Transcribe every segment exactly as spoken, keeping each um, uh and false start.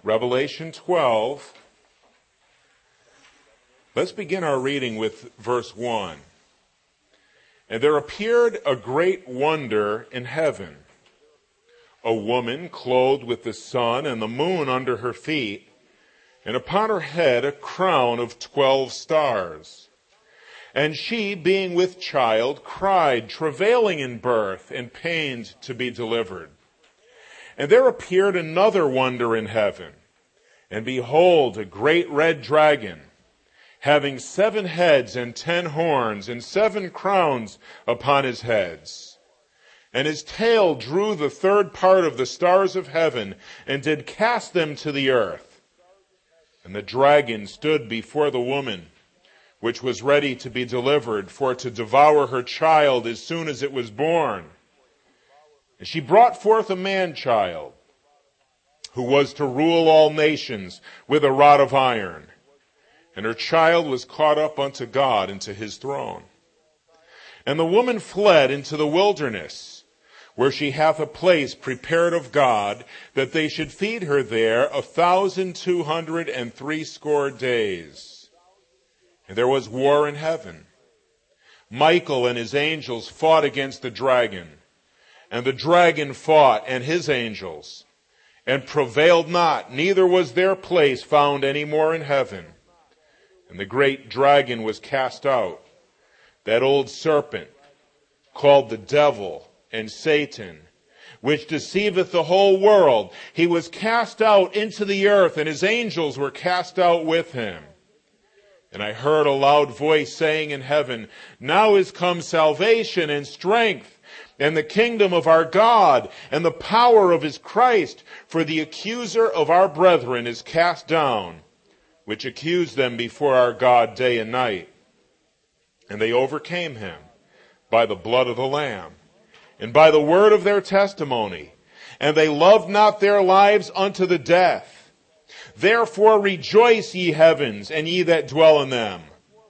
Revelation twelve. Let's begin our reading with verse one. And there appeared a great wonder in heaven, a woman clothed with the sun and the moon under her feet, and upon her head a crown of twelve stars. And she, being with child, cried, travailing in birth, and pained to be delivered. And there appeared another wonder in heaven, and behold, a great red dragon, having seven heads and ten horns, and seven crowns upon his heads. And his tail drew the third part of the stars of heaven, and did cast them to the earth. And the dragon stood before the woman, which was ready to be delivered, for to devour her child as soon as it was born. And she brought forth a man-child, who was to rule all nations with a rod of iron. And her child was caught up unto God and to his throne. And the woman fled into the wilderness, where she hath a place prepared of God, that they should feed her there a thousand two hundred and threescore days. And there was war in heaven. Michael and his angels fought against the dragon. And the dragon fought and his angels, and prevailed not, neither was their place found any more in heaven. And the great dragon was cast out, that old serpent, called the devil and Satan, which deceiveth the whole world. He was cast out into the earth, and his angels were cast out with him. And I heard a loud voice saying in heaven, Now is come salvation and strength, and the kingdom of our God, and the power of his Christ, for the accuser of our brethren is cast down, which accused them before our God day and night. And they overcame him by the blood of the Lamb, and by the word of their testimony, and they loved not their lives unto the death. Therefore rejoice, ye heavens, and ye that dwell in them.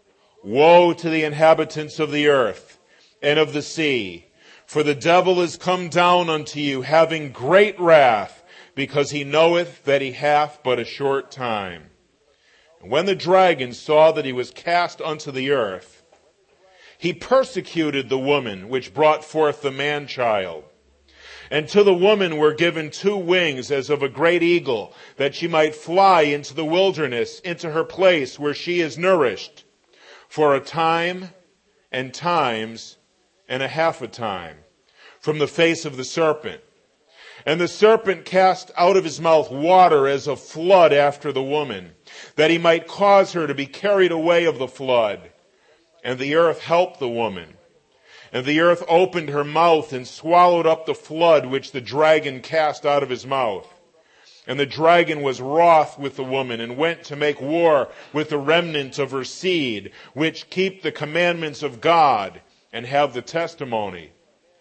Woe to the inhabitants of the earth and of the sea, for the devil is come down unto you, having great wrath, because he knoweth that he hath but a short time. And when the dragon saw that he was cast unto the earth, he persecuted the woman which brought forth the man-child. And to the woman were given two wings as of a great eagle, that she might fly into the wilderness, into her place where she is nourished, for a time and times and a half a time, from the face of the serpent. And the serpent cast out of his mouth water as a flood after the woman, that he might cause her to be carried away of the flood. And the earth helped the woman. And the earth opened her mouth and swallowed up the flood which the dragon cast out of his mouth. And the dragon was wroth with the woman, and went to make war with the remnant of her seed, which keep the commandments of God, and have the testimony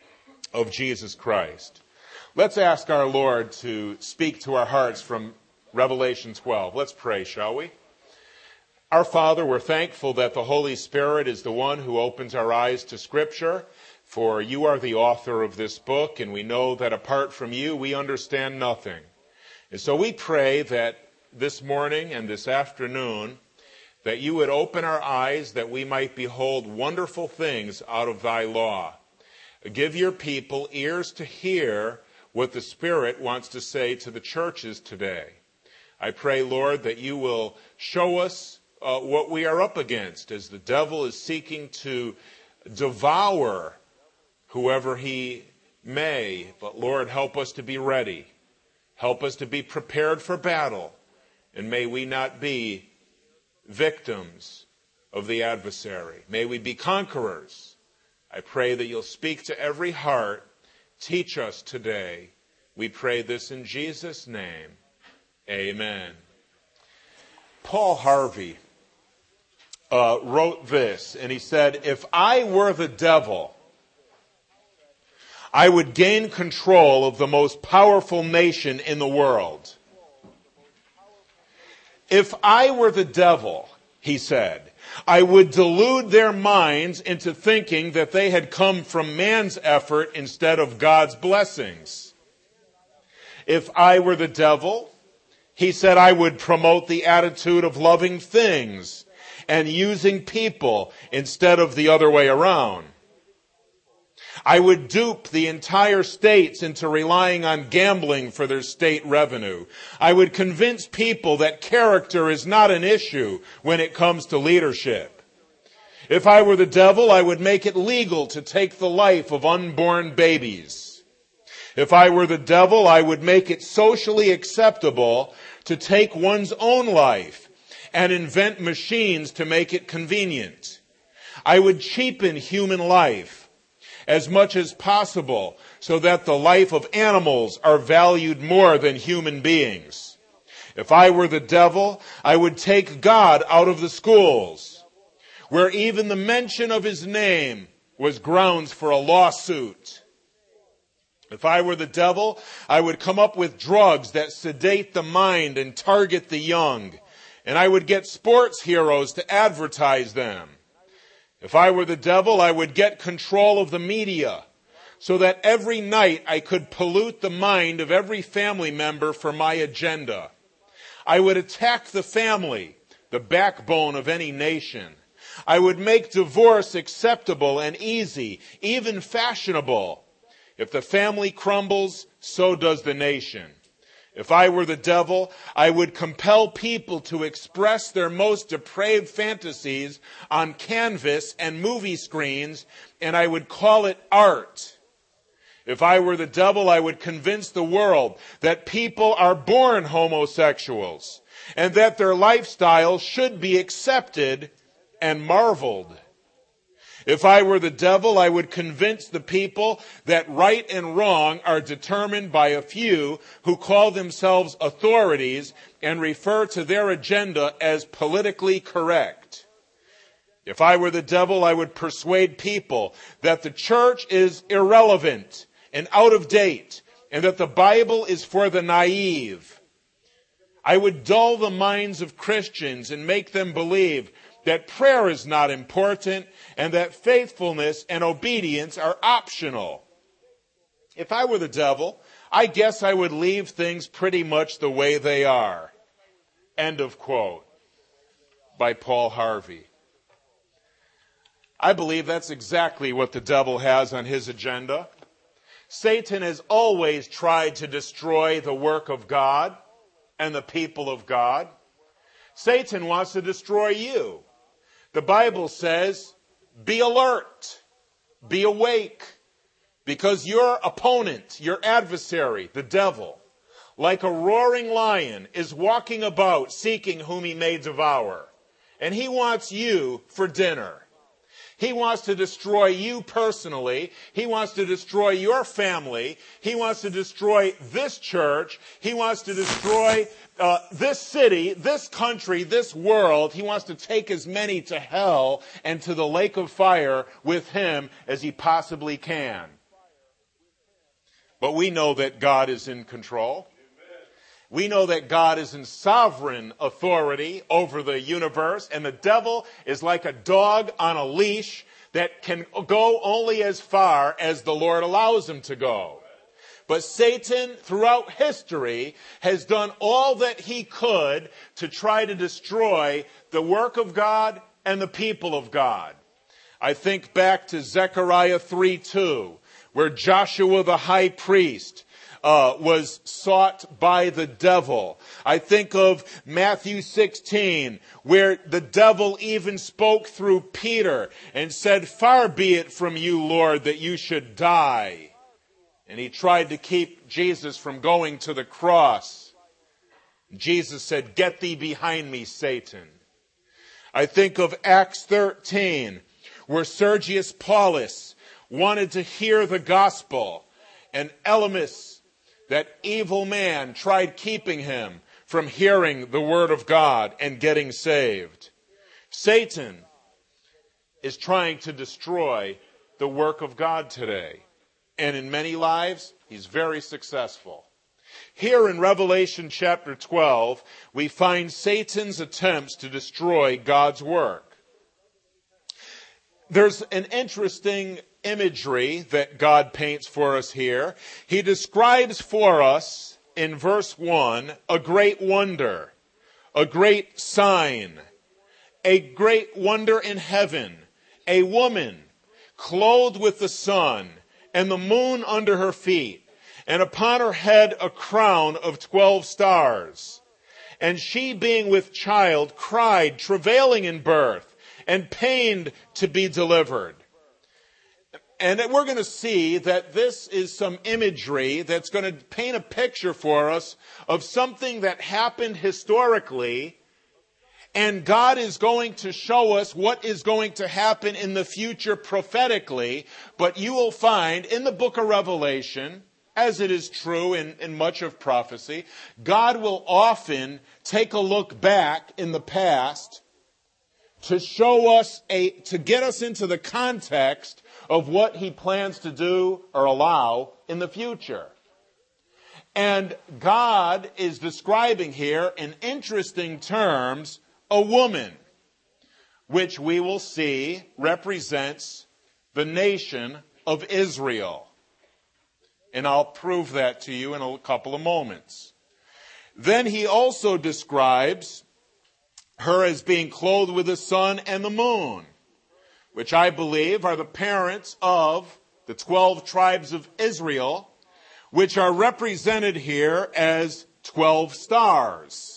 of Jesus Christ. Let's ask our Lord to speak to our hearts from Revelation twelve. Let's pray, shall we? Our Father, we're thankful that the Holy Spirit is the one who opens our eyes to Scripture, for you are the author of this book, and we know that apart from you, we understand nothing. And so we pray that this morning and this afternoon, that you would open our eyes that we might behold wonderful things out of thy law. Give your people ears to hear what the Spirit wants to say to the churches today. I pray, Lord, that you will show us Uh, what we are up against as the devil is seeking to devour whoever he may. But Lord, help us to be ready. Help us to be prepared for battle. And may we not be victims of the adversary. May we be conquerors. I pray that you'll speak to every heart. Teach us today. We pray this in Jesus' name. Amen. Paul Harvey Uh, wrote this, and he said, if I were the devil, I would gain control of the most powerful nation in the world. If I were the devil, he said, I would delude their minds into thinking that they had come from man's effort instead of God's blessings. If I were the devil, He said I would promote the attitude of loving things and using people instead of the other way around. I would dupe the entire states into relying on gambling for their state revenue. I would convince people that character is not an issue when it comes to leadership. If I were the devil, I would make it legal to take the life of unborn babies. If I were the devil, I would make it socially acceptable to take one's own life and invent machines to make it convenient. I would cheapen human life as much as possible so that the life of animals are valued more than human beings. If I were the devil, I would take God out of the schools, where even the mention of his name was grounds for a lawsuit. If I were the devil, I would come up with drugs that sedate the mind and target the young, and I would get sports heroes to advertise them. If I were the devil, I would get control of the media so that every night I could pollute the mind of every family member for my agenda. I would attack the family, the backbone of any nation. I would make divorce acceptable and easy, even fashionable. If the family crumbles, so does the nation. If I were the devil, I would compel people to express their most depraved fantasies on canvas and movie screens, and I would call it art. If I were the devil, I would convince the world that people are born homosexuals and that their lifestyle should be accepted and marveled. If I were the devil, I would convince the people that right and wrong are determined by a few who call themselves authorities and refer to their agenda as politically correct. If I were the devil, I would persuade people that the church is irrelevant and out of date and that the Bible is for the naive. I would dull the minds of Christians and make them believe that prayer is not important and that faithfulness and obedience are optional. If I were the devil, I guess I would leave things pretty much the way they are. End of quote. By Paul Harvey. I believe that's exactly what the devil has on his agenda. Satan has always tried to destroy the work of God and the people of God. Satan wants to destroy you. The Bible says, be alert, be awake, because your opponent, your adversary, the devil, like a roaring lion, is walking about seeking whom he may devour. And he wants you for dinner. He wants to destroy you personally. He wants to destroy your family. He wants to destroy this church. He wants to destroy uh, this city, this country, this world. He wants to take as many to hell and to the lake of fire with him as he possibly can. But we know that God is in control. We know that God is in sovereign authority over the universe, and the devil is like a dog on a leash that can go only as far as the Lord allows him to go. But Satan, throughout history, has done all that he could to try to destroy the work of God and the people of God. I think back to Zechariah three two, where Joshua the high priest Uh, was sought by the devil. I think of Matthew sixteen, where the devil even spoke through Peter and said, "Far be it from you, Lord, that you should die." And he tried to keep Jesus from going to the cross. Jesus said, "Get thee behind me, Satan." I think of Acts thirteen, where Sergius Paulus wanted to hear the gospel, and Elymas, that evil man, tried keeping him from hearing the word of God and getting saved. Satan is trying to destroy the work of God today. And in many lives, he's very successful. Here in Revelation chapter twelve, we find Satan's attempts to destroy God's work. There's an interesting imagery that God paints for us here. He describes for us in verse one, a great wonder, a great sign, a great wonder in heaven, a woman clothed with the sun and the moon under her feet, and upon her head a crown of twelve stars. And she, being with child, cried, travailing in birth, and pained to be delivered. And we're going to see that this is some imagery that's going to paint a picture for us of something that happened historically, and God is going to show us what is going to happen in the future prophetically. But you will find in the book of Revelation, as it is true in, in much of prophecy, God will often take a look back in the past to show us a, to get us into the context of what he plans to do or allow in the future. And God is describing here in interesting terms a woman, which we will see represents the nation of Israel. And I'll prove that to you in a couple of moments. Then he also describes her as being clothed with the sun and the moon, which I believe are the parents of the twelve tribes of Israel, which are represented here as twelve stars.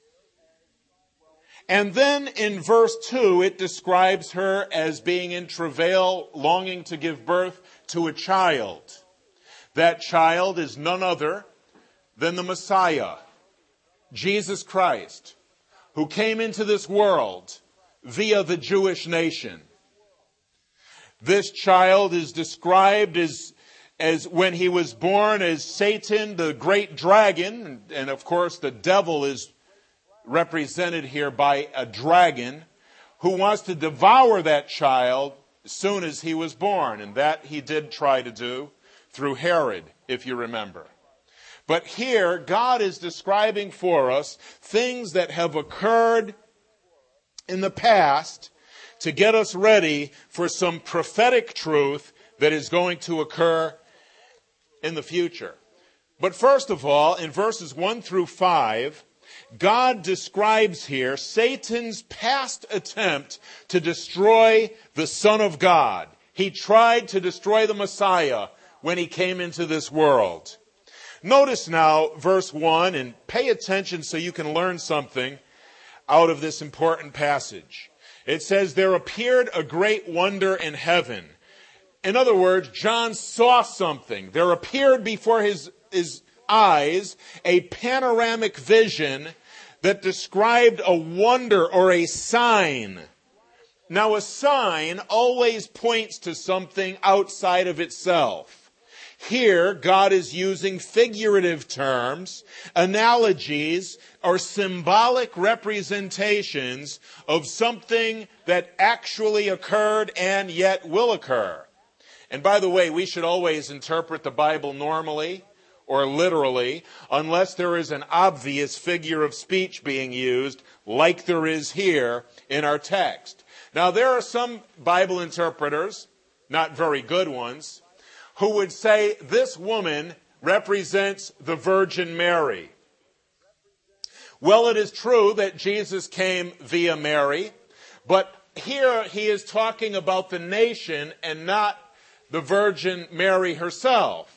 And then in verse two, it describes her as being in travail, longing to give birth to a child. That child is none other than the Messiah, Jesus Christ, who came into this world via the Jewish nation. This child is described as, as when he was born as Satan, the great dragon, and of course the devil is represented here by a dragon who wants to devour that child as soon as he was born. And that he did try to do through Herod, if you remember. But here, God is describing for us things that have occurred in the past to get us ready for some prophetic truth that is going to occur in the future. But first of all, in verses one through five, God describes here Satan's past attempt to destroy the Son of God. He tried to destroy the Messiah when he came into this world. Notice now verse one, and pay attention so you can learn something out of this important passage. It says, there appeared a great wonder in heaven. In other words, John saw something. There appeared before his, his eyes a panoramic vision that described a wonder or a sign. Now, a sign always points to something outside of itself. Here, God is using figurative terms, analogies, or symbolic representations of something that actually occurred and yet will occur. And by the way, we should always interpret the Bible normally or literally, unless there is an obvious figure of speech being used, like there is here in our text. Now, there are some Bible interpreters, not very good ones, who would say this woman represents the Virgin Mary. Well, it is true that Jesus came via Mary, but here he is talking about the nation and not the Virgin Mary herself.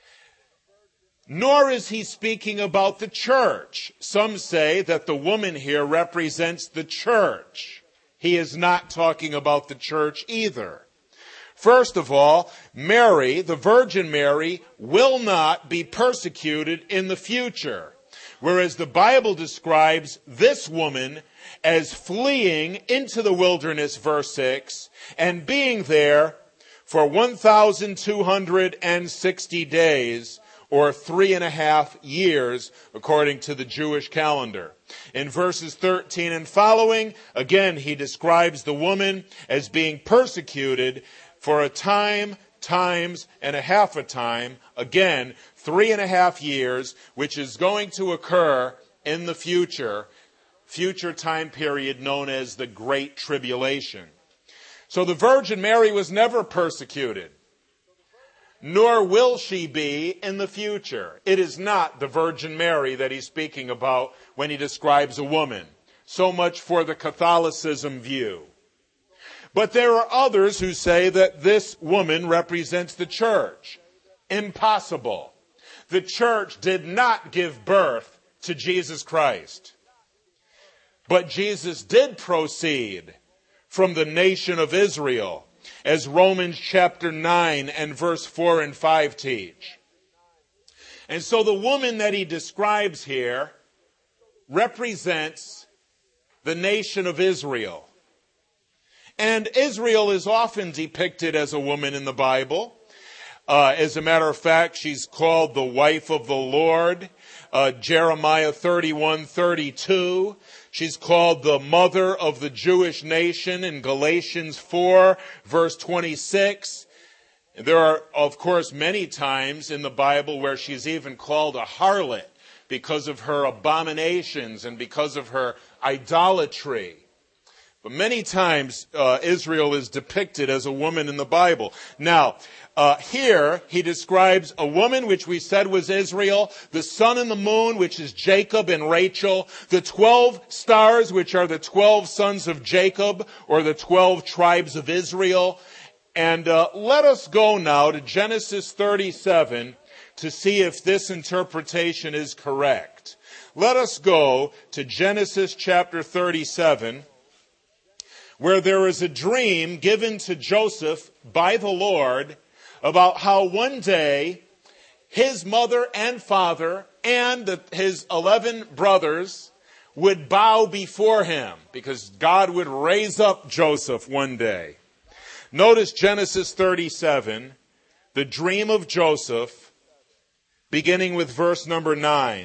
Nor is he speaking about the church. Some say that the woman here represents the church. He is not talking about the church either. First of all, Mary, the Virgin Mary, will not be persecuted in the future, whereas the Bible describes this woman as fleeing into the wilderness, verse six, and being there for one thousand two hundred sixty days, or three and a half years, according to the Jewish calendar. In verses thirteen and following, again, he describes the woman as being persecuted for a time, times, and a half a time, again, three and a half years, which is going to occur in the future, future time period known as the Great Tribulation. So the Virgin Mary was never persecuted. nor will she be in the future. It is not the Virgin Mary that he's speaking about when he describes a woman. So much for the Catholicism view. But there are others who say that this woman represents the church. Impossible. The church did not give birth to Jesus Christ. But Jesus did proceed from the nation of Israel, as Romans chapter nine and verse four and five teach. And so the woman that he describes here represents the nation of Israel. And Israel is often depicted as a woman in the Bible. Uh, as a matter of fact, she's called the wife of the Lord. Uh, Jeremiah thirty-one thirty-two. She's called the mother of the Jewish nation in Galatians four, verse twenty-six. There are, of course, many times in the Bible where she's even called a harlot because of her abominations and because of her idolatry. But many times uh, Israel is depicted as a woman in the Bible. Now, uh, here he describes a woman, which we said was Israel, the sun and the moon, which is Jacob and Rachel, the twelve stars, which are the twelve sons of Jacob, or the twelve tribes of Israel. And uh, let us go now to Genesis thirty-seven to see if this interpretation is correct. Let us go to Genesis chapter thirty-seven, where there is a dream given to Joseph by the Lord about how one day his mother and father and the, his eleven brothers would bow before him because God would raise up Joseph one day. Notice Genesis thirty-seven, the dream of Joseph, beginning with verse number nine.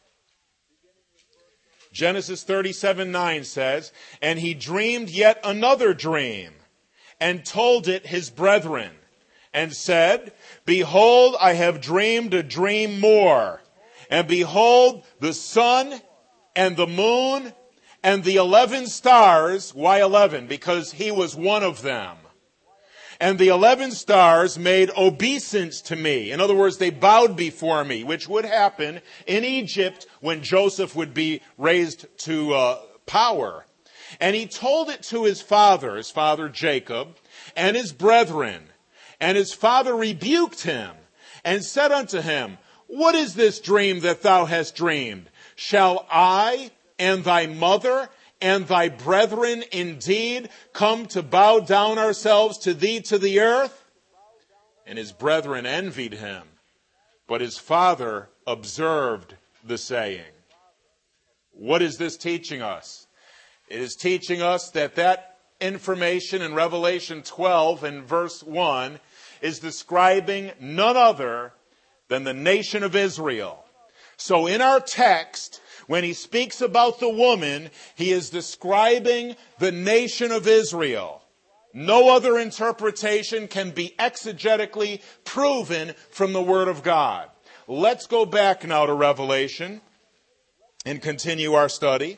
Genesis thirty-seven nine says, "And he dreamed yet another dream, and told it his brethren, and said, Behold, I have dreamed a dream more. And behold, the sun and the moon and the eleven stars," why eleven? Because he was one of them. "And the eleven stars made obeisance to me." In other words, they bowed before me, which would happen in Egypt when Joseph would be raised to uh, power. "And he told it to his father, his father Jacob, and his brethren. And his father rebuked him and said unto him, What is this dream that thou hast dreamed? Shall I and thy mother and thy brethren indeed come to bow down ourselves to thee to the earth? And his brethren envied him, but his father observed the saying. What is this teaching us? It is teaching us that that information in Revelation twelve and verse one is describing none other than the nation of Israel. So in our text, when he speaks about the woman, he is describing the nation of Israel. No other interpretation can be exegetically proven from the Word of God. Let's go back now to Revelation and continue our study.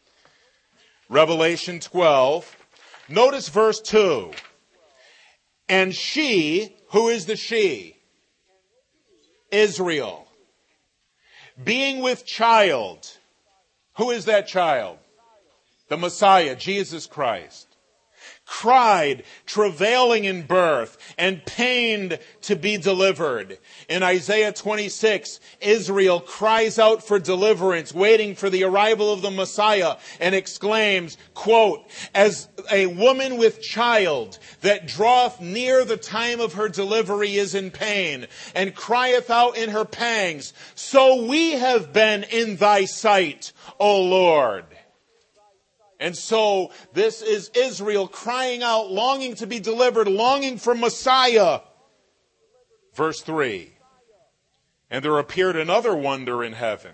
Revelation twelve. Notice verse two. "And she," who is the she? Israel. "Being with child." Who is that child? The Messiah, Jesus Christ. "Cried, travailing in birth, and pained to be delivered." In Isaiah twenty-six, Israel cries out for deliverance, waiting for the arrival of the Messiah, and exclaims, quote, "As a woman with child that draweth near the time of her delivery is in pain, and crieth out in her pangs, so we have been in thy sight, O Lord." And so this is Israel crying out, longing to be delivered, longing for Messiah. Verse three. "And there appeared another wonder in heaven.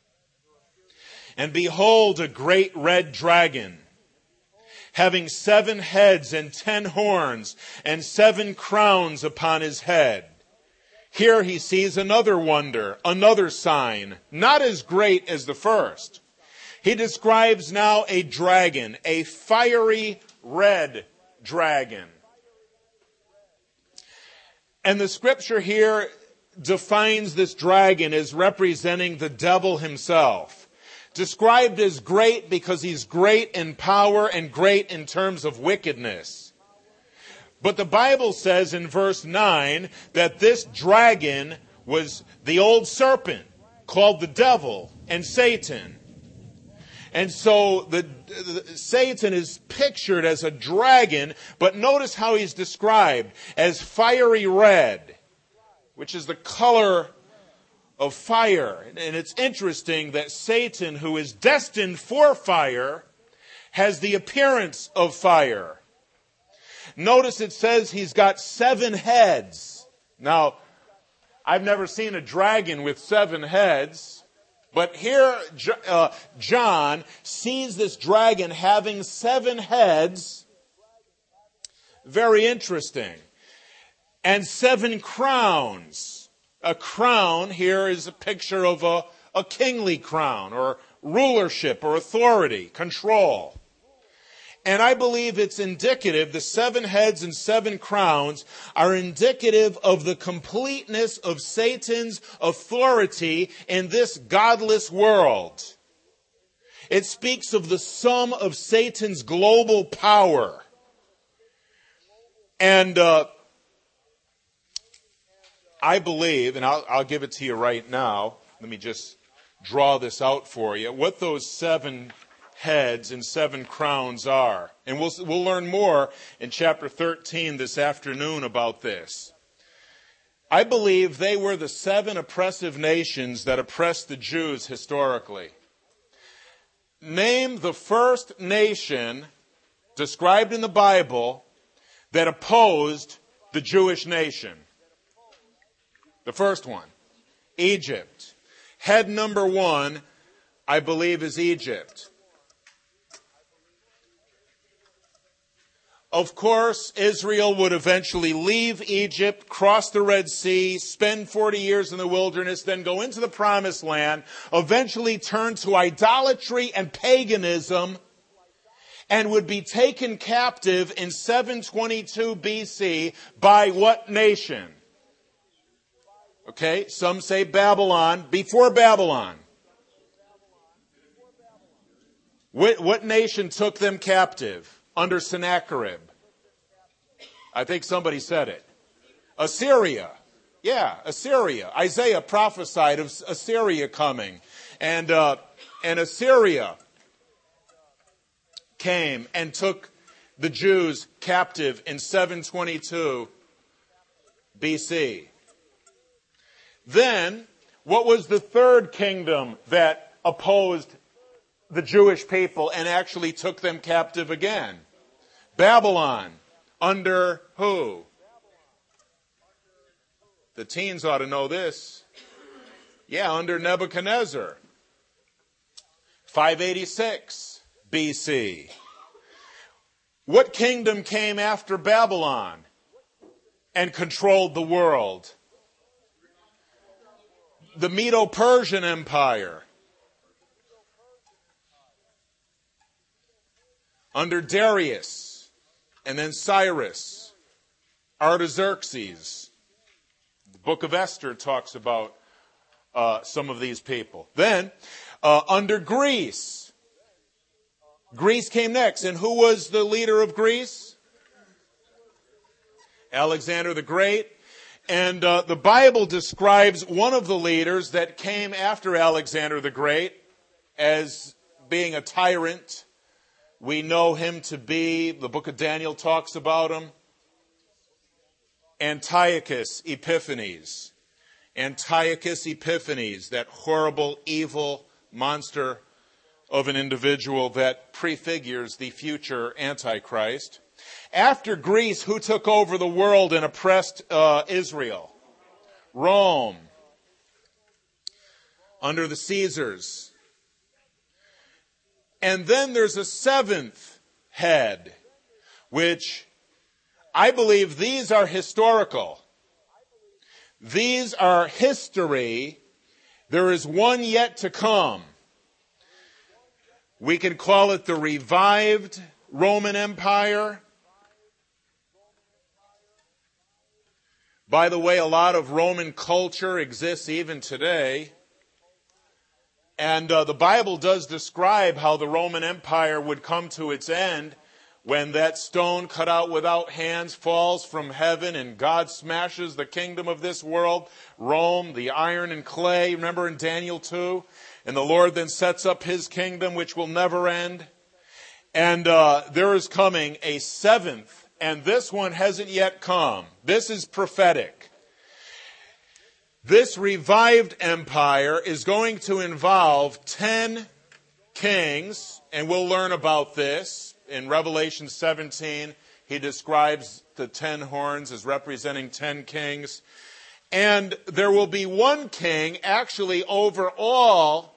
And behold, a great red dragon, having seven heads and ten horns, and seven crowns upon his head." Here he sees another wonder, another sign, not as great as the first. He describes now a dragon, a fiery red dragon. And the scripture here defines this dragon as representing the devil himself. Described as great because he's great in power and great in terms of wickedness. But the Bible says in verse nine that this dragon was the old serpent called the devil and Satan. And so the, the Satan is pictured as a dragon, but notice how he's described as fiery red, which is the color of fire. And it's interesting that Satan, who is destined for fire, has the appearance of fire. Notice it says he's got seven heads. Now, I've never seen a dragon with seven heads, but here uh, John sees this dragon having seven heads. Very interesting. And seven crowns. A crown here is a picture of a, a kingly crown, or rulership, or authority, control. And I believe it's indicative, the seven heads and seven crowns are indicative of the completeness of Satan's authority in this godless world. It speaks of the sum of Satan's global power. And uh, I believe, and I'll, I'll give it to you right now, let me just draw this out for you, what those seven heads and seven crowns are. And we'll, we'll learn more in chapter thirteen this afternoon about this. I believe they were the seven oppressive nations that oppressed the Jews historically. Name the first nation described in the Bible that opposed the Jewish nation. The first one, Egypt. Head number one, I believe, is Egypt. Of course, Israel would eventually leave Egypt, cross the Red Sea, spend forty years in the wilderness, then go into the Promised Land, eventually turn to idolatry and paganism, and would be taken captive in seven twenty-two B C by what nation? Okay, some say Babylon. Before Babylon, what, what nation took them captive? Under Sennacherib. I think somebody said it. Assyria. Yeah, Assyria. Isaiah prophesied of Assyria coming. And, uh, and Assyria came and took the Jews captive in seven twenty-two B C. Then, what was the third kingdom that opposed the Jewish people and actually took them captive again? Babylon. Under who? The teens ought to know this. Yeah, under Nebuchadnezzar. five eighty-six B C. What kingdom came after Babylon and controlled the world? The Medo-Persian Empire. Under Darius. And then Cyrus, Artaxerxes. The book of Esther talks about uh, some of these people. Then, uh, under Greece. Greece came next. And who was the leader of Greece? Alexander the Great. And uh, the Bible describes one of the leaders that came after Alexander the Great as being a tyrant. We know him to be, the book of Daniel talks about him, Antiochus Epiphanes. Antiochus Epiphanes, that horrible, evil monster of an individual that prefigures the future Antichrist. After Greece, who took over the world and oppressed uh, Israel? Rome. Under the Caesars. And then there's a seventh head, which I believe these are historical. These are history. There is one yet to come. We can call it the revived Roman Empire. By the way, a lot of Roman culture exists even today. And uh, the Bible does describe how the Roman Empire would come to its end when that stone cut out without hands falls from heaven and God smashes the kingdom of this world, Rome, the iron and clay, remember in Daniel two? And the Lord then sets up his kingdom which will never end. And uh, there is coming a seventh, and this one hasn't yet come. This is prophetic. This revived empire is going to involve ten kings, and we'll learn about this. In Revelation seventeen, he describes the ten horns as representing ten kings. And there will be one king actually over all.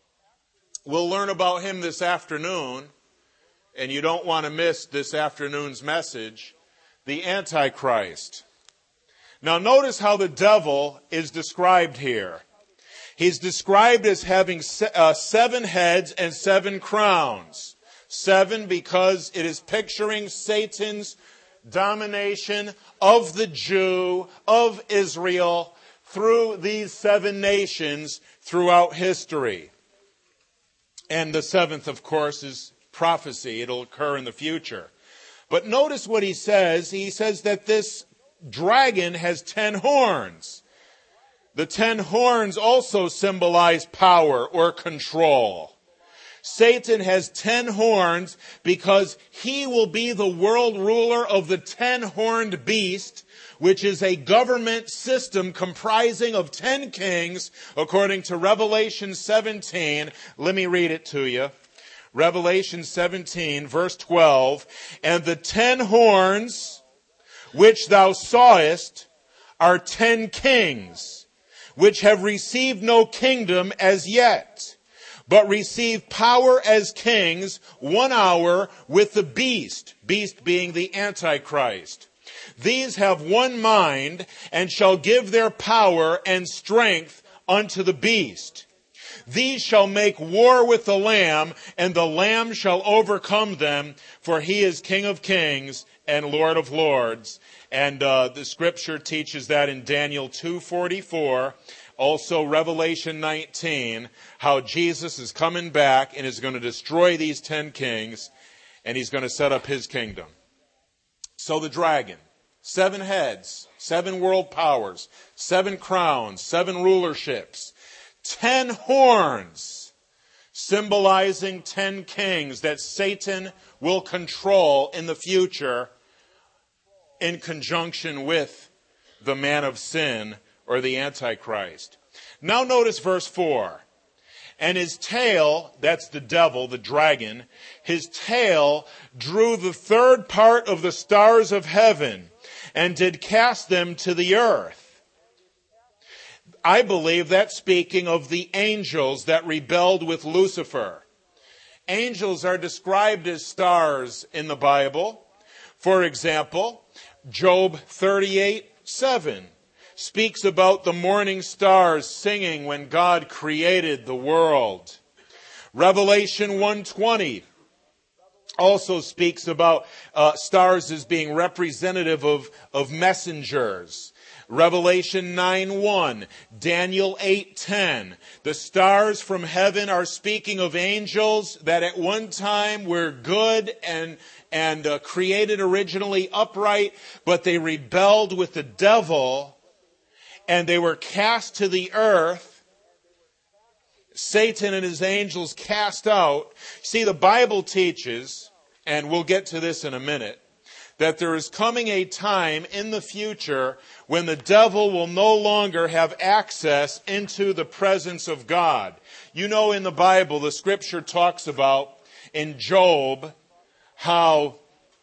We'll learn about him this afternoon, and you don't want to miss this afternoon's message, the Antichrist. Now notice how the devil is described here. He's described as having uh, seven heads and seven crowns. Seven because it is picturing Satan's domination of the Jew, of Israel, through these seven nations throughout history. And the seventh, of course, is prophecy. It'll occur in the future. But notice what he says. He says that this dragon has ten horns. The ten horns also symbolize power or control. Satan has ten horns because he will be the world ruler of the ten-horned beast, which is a government system comprising of ten kings, according to Revelation seventeen. Let me read it to you. Revelation seventeen, verse twelve. And the ten horns which thou sawest are ten kings, which have received no kingdom as yet, but receive power as kings one hour with the beast, beast being the Antichrist. These have one mind and shall give their power and strength unto the beast. These shall make war with the Lamb, and the Lamb shall overcome them, for he is King of kings and Lord of lords. And uh, the scripture teaches that in Daniel two forty-four. Also Revelation nineteen, how Jesus is coming back and is going to destroy these ten kings, and he's going to set up his kingdom. So the dragon, seven heads, seven world powers, seven crowns, seven rulerships, ten horns, symbolizing ten kings that Satan will control in the future in conjunction with the man of sin, or the Antichrist. Now notice verse four. And his tail, that's the devil, the dragon, his tail drew the third part of the stars of heaven and did cast them to the earth. I believe that's speaking of the angels that rebelled with Lucifer. Angels are described as stars in the Bible. For example, Job thirty-eight seven. Speaks about the morning stars singing when God created the world. Revelation one twenty also speaks about uh, stars as being representative of, of messengers. Revelation nine one, Daniel eight ten. The stars from heaven are speaking of angels that at one time were good and and uh, created originally upright, but they rebelled with the devil, and they were cast to the earth. Satan and his angels cast out. See, the Bible teaches, and we'll get to this in a minute, that there is coming a time in the future when the devil will no longer have access into the presence of God. You know, in the Bible, the scripture talks about in Job how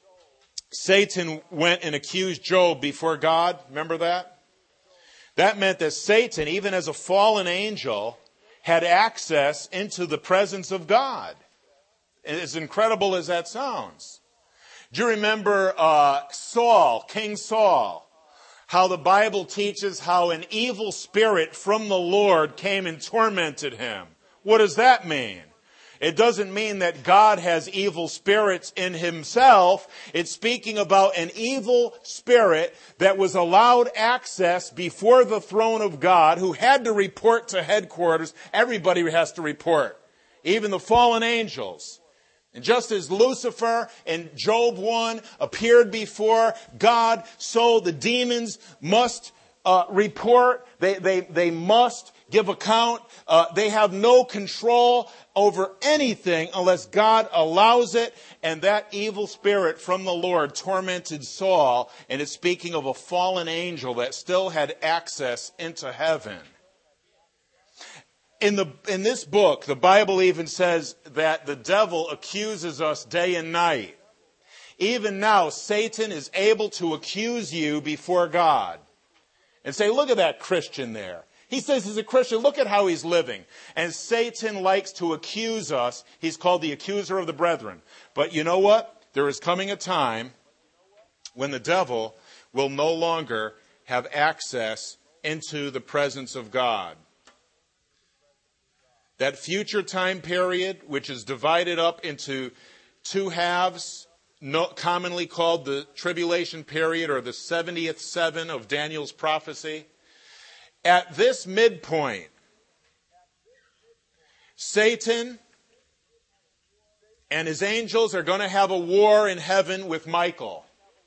Satan went and accused Job before God. Remember that? That meant that Satan, even as a fallen angel, had access into the presence of God. As incredible as that sounds. Do you remember uh, Saul, King Saul? How the Bible teaches how an evil spirit from the Lord came and tormented him. What does that mean? It doesn't mean that God has evil spirits in himself. It's speaking about an evil spirit that was allowed access before the throne of God, who had to report to headquarters. Everybody has to report, even the fallen angels. And just as Lucifer in Job one appeared before God, so the demons must uh, report. They, they, they must give account. Uh, they have no control over anything unless God allows it. And that evil spirit from the Lord tormented Saul. And it's speaking of a fallen angel that still had access into heaven. In the in this book, the Bible even says that the devil accuses us day and night. Even now, Satan is able to accuse you before God and say, look at that Christian there. He says he's a Christian. Look at how he's living. And Satan likes to accuse us. He's called the accuser of the brethren. But you know what? There is coming a time when the devil will no longer have access into the presence of God. That future time period, which is divided up into two halves, no, commonly called the tribulation period or the seventieth seven of Daniel's prophecy. At this midpoint, Satan and his angels are going to have a war in heaven with Michael.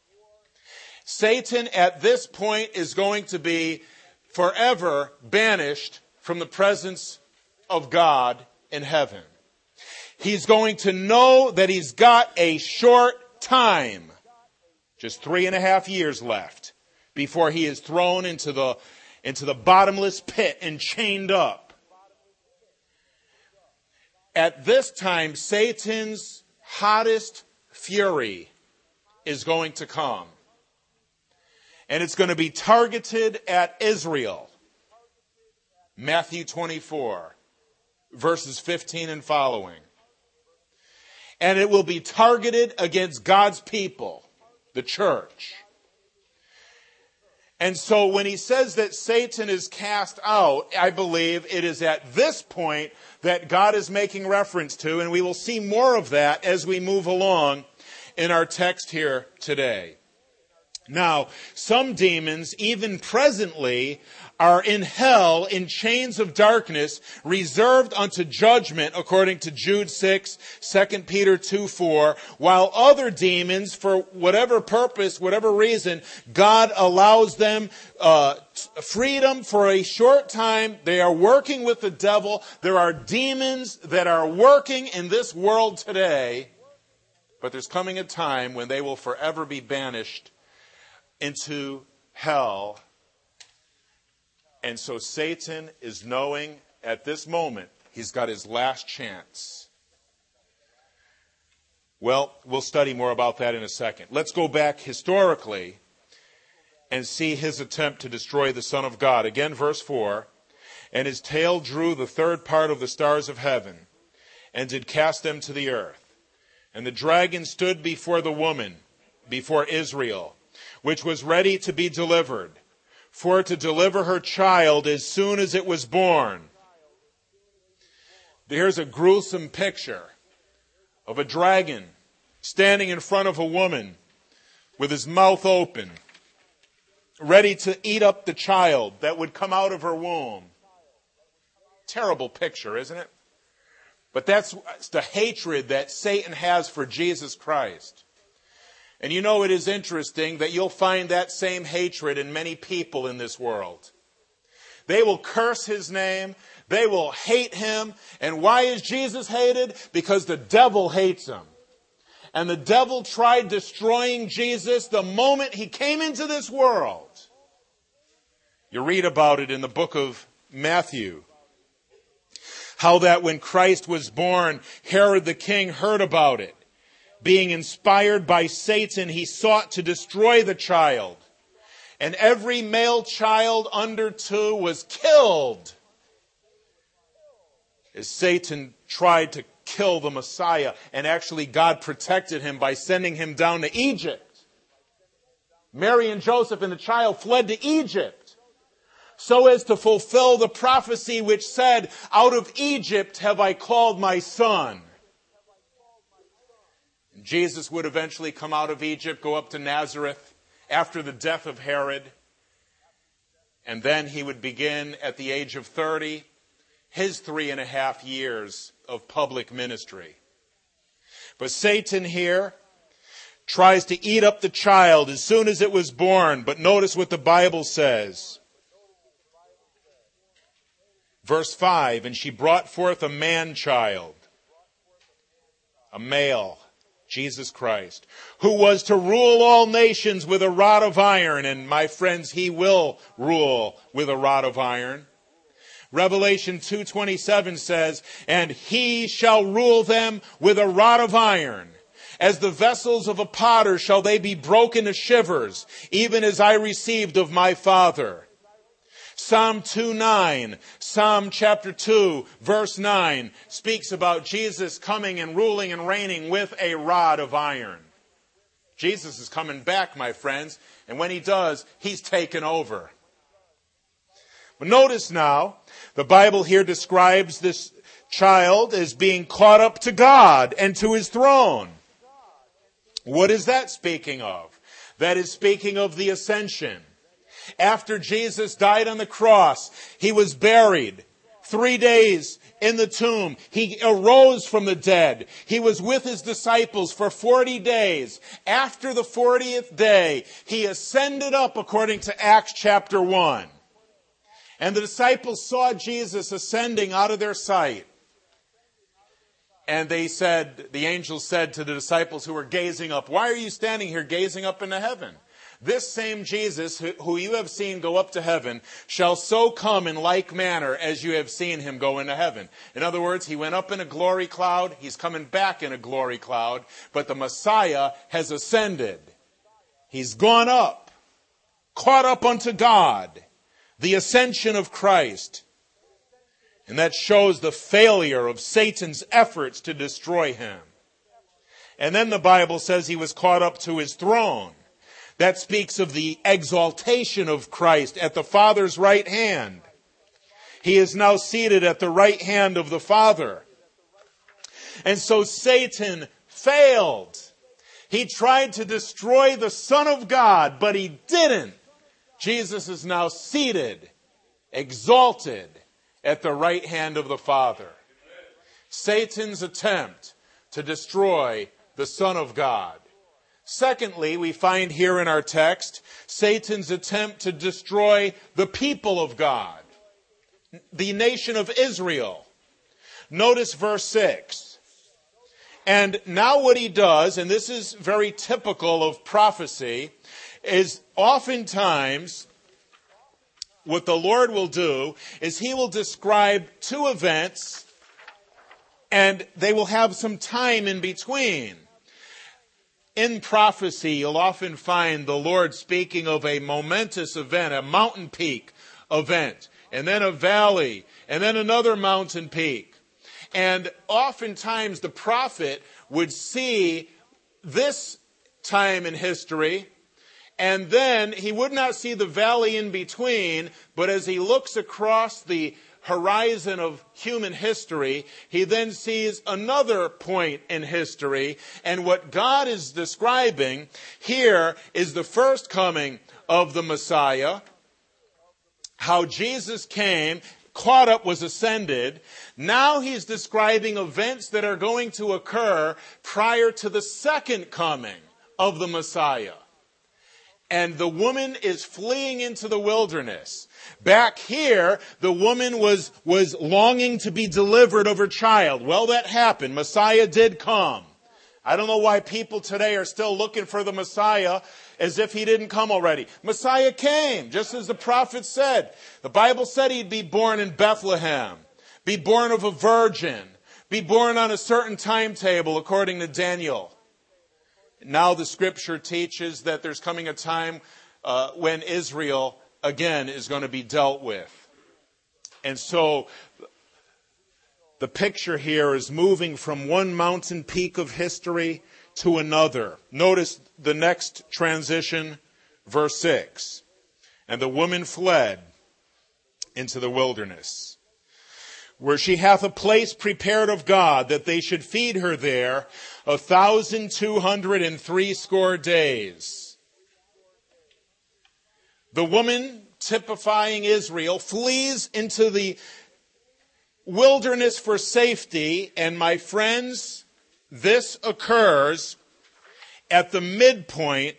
Satan at this point is going to be forever banished from the presence of God in heaven. He's going to know that he's got a short time, just three and a half years left, before he is thrown into the into the bottomless pit and chained up. At this time, Satan's hottest fury is going to come. And it's going to be targeted at Israel. Matthew twenty-four, verses fifteen and following. And it will be targeted against God's people, the church. And so when he says that Satan is cast out, I believe it is at this point that God is making reference to, and we will see more of that as we move along in our text here today. Now, some demons, even presently, are in hell in chains of darkness, reserved unto judgment, according to Jude six, Second Peter two four, while other demons, for whatever purpose, whatever reason, God allows them uh, freedom for a short time. They are working with the devil. There are demons that are working in this world today, but there's coming a time when they will forever be banished into hell. And so Satan is knowing at this moment he's got his last chance. Well, we'll study more about that in a second. Let's go back historically and see his attempt to destroy the Son of God. Again, verse four. And his tail drew the third part of the stars of heaven, and did cast them to the earth. And the dragon stood before the woman, before Israel, which was ready to be delivered, for to deliver her child as soon as it was born. Here's a gruesome picture of a dragon standing in front of a woman with his mouth open, ready to eat up the child that would come out of her womb. Terrible picture, isn't it? But that's the hatred that Satan has for Jesus Christ. And you know, it is interesting that you'll find that same hatred in many people in this world. They will curse his name. They will hate him. And why is Jesus hated? Because the devil hates him. And the devil tried destroying Jesus the moment he came into this world. You read about it in the book of Matthew. How that when Christ was born, Herod the king heard about it. Being inspired by Satan, he sought to destroy the child. And every male child under two was killed, as Satan tried to kill the Messiah. And actually God protected him by sending him down to Egypt. Mary and Joseph and the child fled to Egypt, so as to fulfill the prophecy which said, out of Egypt have I called my son. Jesus would eventually come out of Egypt, go up to Nazareth after the death of Herod. And then he would begin at the age of thirty, his three and a half years of public ministry. But Satan here tries to eat up the child as soon as it was born. But notice what the Bible says. Verse five, and she brought forth a man-child, a male, Jesus Christ, who was to rule all nations with a rod of iron. And my friends, he will rule with a rod of iron. Revelation two twenty-seven says, and he shall rule them with a rod of iron. As the vessels of a potter shall they be broken to shivers, even as I received of my Father. Psalm two nine, Psalm chapter two, verse nine, speaks about Jesus coming and ruling and reigning with a rod of iron. Jesus is coming back, my friends, and when he does, he's taken over. But notice now, the Bible here describes this child as being caught up to God and to his throne. What is that speaking of? That is speaking of the ascension. After Jesus died on the cross, he was buried. Three days in the tomb. He arose from the dead. He was with his disciples for forty days. After the fortieth day, he ascended up according to Acts chapter one. And the disciples saw Jesus ascending out of their sight. And they said, the angel said to the disciples who were gazing up, why are you standing here gazing up into heaven? This same Jesus who you have seen go up to heaven shall so come in like manner as you have seen him go into heaven. In other words, he went up in a glory cloud. He's coming back in a glory cloud. But the Messiah has ascended. He's gone up, caught up unto God. The ascension of Christ. And that shows the failure of Satan's efforts to destroy him. And then the Bible says he was caught up to his throne. That speaks of the exaltation of Christ at the Father's right hand. He is now seated at the right hand of the Father. And so Satan failed. He tried to destroy the Son of God, but he didn't. Jesus is now seated, exalted at the right hand of the Father. Satan's attempt to destroy the Son of God. Secondly, we find here in our text, Satan's attempt to destroy the people of God, the nation of Israel. Notice verse six. And now what he does, and this is very typical of prophecy, is oftentimes what the Lord will do is he will describe two events and they will have some time in between. In prophecy, you'll often find the Lord speaking of a momentous event, a mountain peak event, and then a valley, and then another mountain peak. And oftentimes the prophet would see this time in history, and then he would not see the valley in between, but as he looks across the horizon of human history, he then sees another point in history. And what God is describing here is the first coming of the Messiah, how Jesus came, caught up, was ascended. Now he's describing events that are going to occur prior to the second coming of the Messiah. And the woman is fleeing into the wilderness. Back here, the woman was, was longing to be delivered of her child. Well, that happened. Messiah did come. I don't know why people today are still looking for the Messiah as if he didn't come already. Messiah came, just as the prophet said. The Bible said he'd be born in Bethlehem, be born of a virgin, be born on a certain timetable according to Daniel. Now the scripture teaches that there's coming a time uh, when Israel again is going to be dealt with. And so the picture here is moving from one mountain peak of history to another. Notice the next transition, verse six. And the woman fled into the wilderness, where she hath a place prepared of God, that they should feed her there a thousand two hundred and threescore days. The woman, typifying Israel, flees into the wilderness for safety, and my friends, this occurs at the midpoint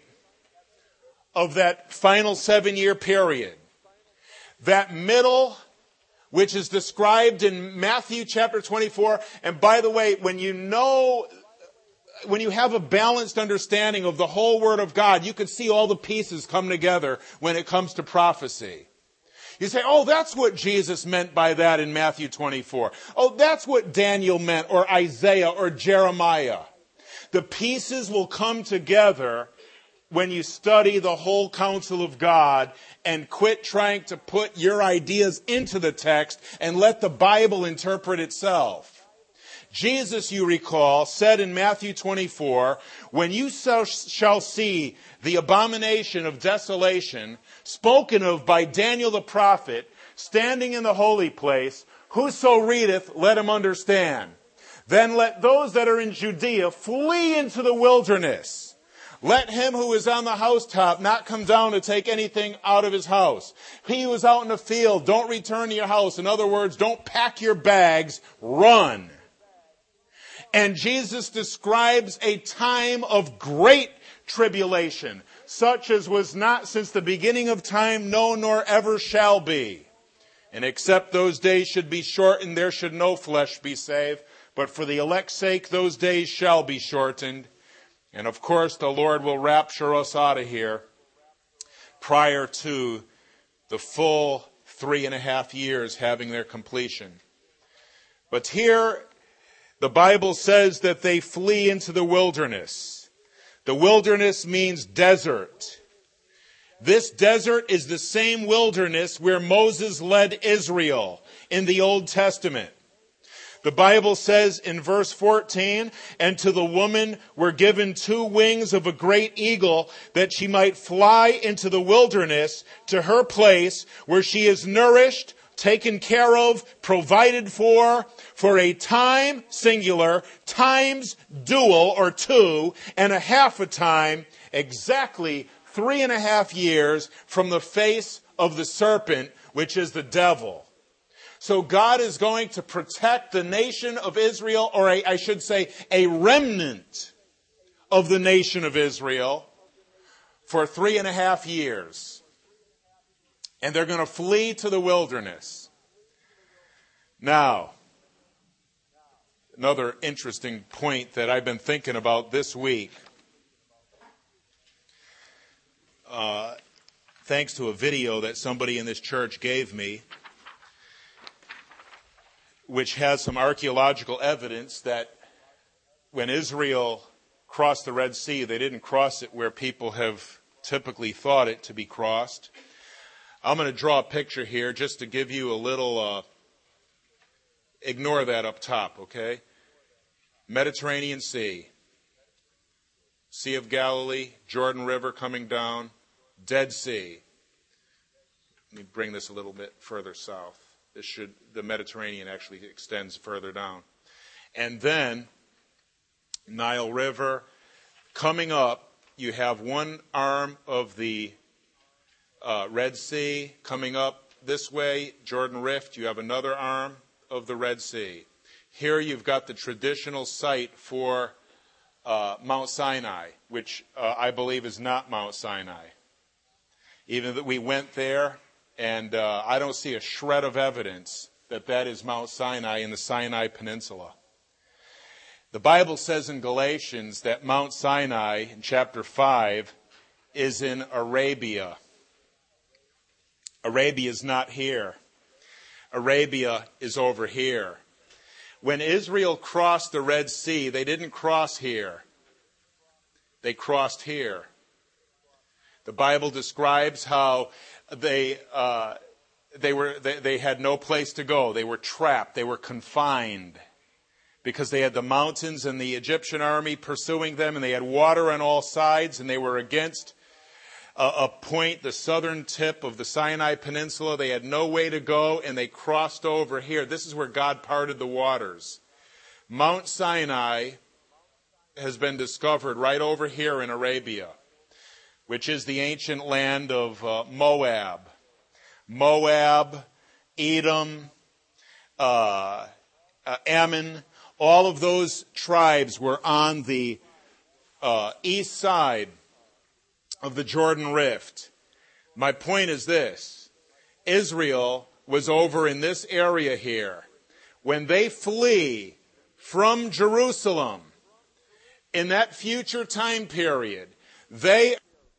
of that final seven-year period. That middle, which is described in Matthew chapter twenty-four. And by the way, when you know, when you have a balanced understanding of the whole Word of God, you can see all the pieces come together when it comes to prophecy. You say, oh, that's what Jesus meant by that in Matthew twenty-four. Oh, that's what Daniel meant, or Isaiah, or Jeremiah. The pieces will come together when you study the whole counsel of God and quit trying to put your ideas into the text and let the Bible interpret itself. Jesus, you recall, said in Matthew twenty-four, when you shall see the abomination of desolation spoken of by Daniel the prophet standing in the holy place, whoso readeth, let him understand. Then let those that are in Judea flee into the wilderness. Let him who is on the housetop not come down to take anything out of his house. He who is out in the field, don't return to your house. In other words, don't pack your bags, run. And Jesus describes a time of great tribulation, such as was not since the beginning of time, no, nor ever shall be. And except those days should be shortened, there should no flesh be saved. But for the elect's sake, those days shall be shortened. And of course, the Lord will rapture us out of here prior to the full three and a half years having their completion. But here, the Bible says that they flee into the wilderness. The wilderness means desert. This desert is the same wilderness where Moses led Israel in the Old Testament. The Bible says in verse fourteen, and to the woman were given two wings of a great eagle, that she might fly into the wilderness to her place where she is nourished, taken care of, provided for, for a time, singular, times dual or two, and a half a time, exactly three and a half years from the face of the serpent, which is the devil. So God is going to protect the nation of Israel, or a, I should say a remnant of the nation of Israel, for three and a half years. And they're going to flee to the wilderness. Now, another interesting point that I've been thinking about this week, uh, thanks to a video that somebody in this church gave me, which has some archaeological evidence that when Israel crossed the Red Sea, they didn't cross it where people have typically thought it to be crossed. I'm going to draw a picture here just to give you a little, uh, ignore that up top, okay? Mediterranean Sea, Sea of Galilee, Jordan River coming down, Dead Sea. Let me bring this a little bit further south. This should, the Mediterranean actually extends further down. And then, Nile River. Coming up, you have one arm of the uh, Red Sea. Coming up this way, Jordan Rift, you have another arm of the Red Sea. Here you've got the traditional site for uh, Mount Sinai, which uh, I believe is not Mount Sinai. Even that we went there, and uh, I don't see a shred of evidence that that is Mount Sinai in the Sinai Peninsula. The Bible says in Galatians that Mount Sinai, in chapter five, is in Arabia. Arabia is not here. Arabia is over here. When Israel crossed the Red Sea, they didn't cross here. They crossed here. The Bible describes how they uh, they were they, they had no place to go. They were trapped. They were confined because they had the mountains and the Egyptian army pursuing them, and they had water on all sides, and they were against a, a point, the southern tip of the Sinai Peninsula. They had no way to go, and they crossed over here. This is where God parted the waters. Mount Sinai has been discovered right over here in Arabia, which is the ancient land of uh, Moab. Moab, Edom, uh, uh, Ammon, all of those tribes were on the uh, east side of the Jordan Rift. My point is this: Israel was over in this area here. When they flee from Jerusalem in that future time period, they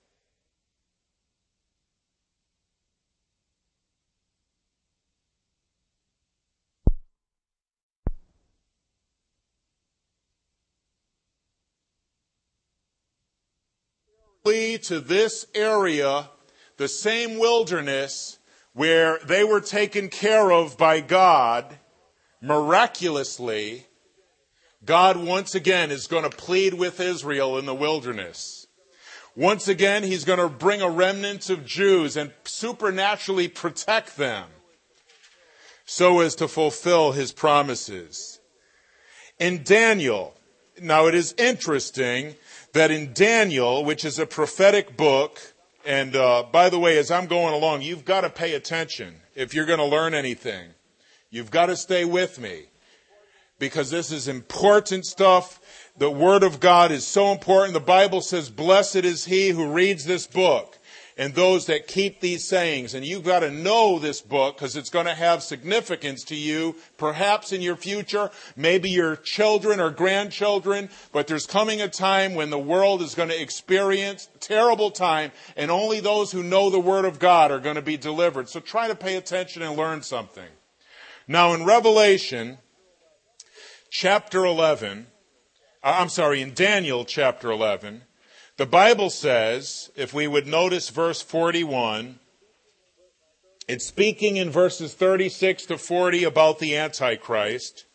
flee to this area, the same wilderness where they were taken care of by God miraculously. God once again is going to plead with Israel in the wilderness. Once again, he's going to bring a remnant of Jews and supernaturally protect them so as to fulfill his promises. In Daniel, now it is interesting that in Daniel, which is a prophetic book, and uh, by the way, as I'm going along, you've got to pay attention if you're going to learn anything. You've got to stay with me, because this is important stuff. The Word of God is so important. The Bible says, blessed is he who reads this book and those that keep these sayings. And you've got to know this book because it's going to have significance to you, perhaps in your future, maybe your children or grandchildren. But there's coming a time when the world is going to experience a terrible time, and only those who know the Word of God are going to be delivered. So try to pay attention and learn something. Now in Revelation chapter eleven, I'm sorry, in Daniel chapter eleven, the Bible says, if we would notice verse forty-one, it's speaking in verses thirty-six to forty about the Antichrist.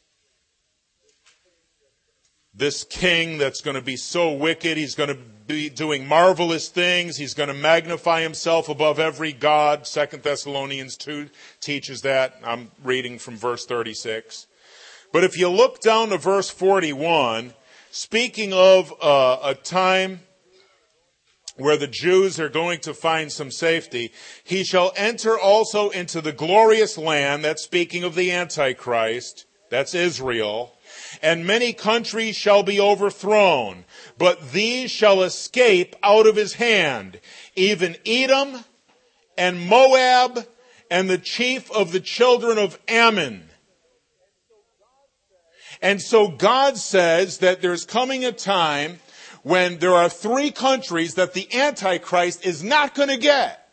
This king that's going to be so wicked, he's going to be doing marvelous things, he's going to magnify himself above every god. Second Thessalonians two teaches that. I'm reading from verse thirty-six. But if you look down to verse forty-one, speaking of uh, a time where the Jews are going to find some safety, he shall enter also into the glorious land, that's speaking of the Antichrist, that's Israel, and many countries shall be overthrown, but these shall escape out of his hand, even Edom and Moab and the chief of the children of Ammon. And so God says that there's coming a time when there are three countries that the Antichrist is not going to get.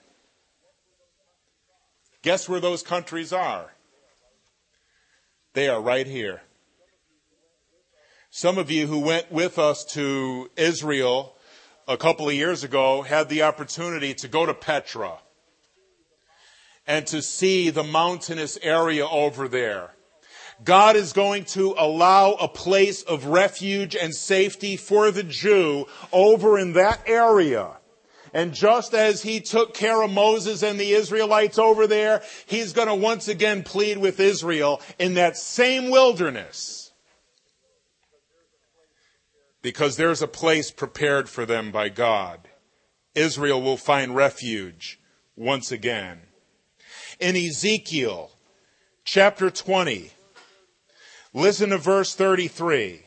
Guess where those countries are? They are right here. Some of you who went with us to Israel a couple of years ago had the opportunity to go to Petra and to see the mountainous area over there. God is going to allow a place of refuge and safety for the Jew over in that area. And just as he took care of Moses and the Israelites over there, he's going to once again plead with Israel in that same wilderness. Because there's a place prepared for them by God. Israel will find refuge once again. In Ezekiel chapter twenty, listen to verse thirty-three.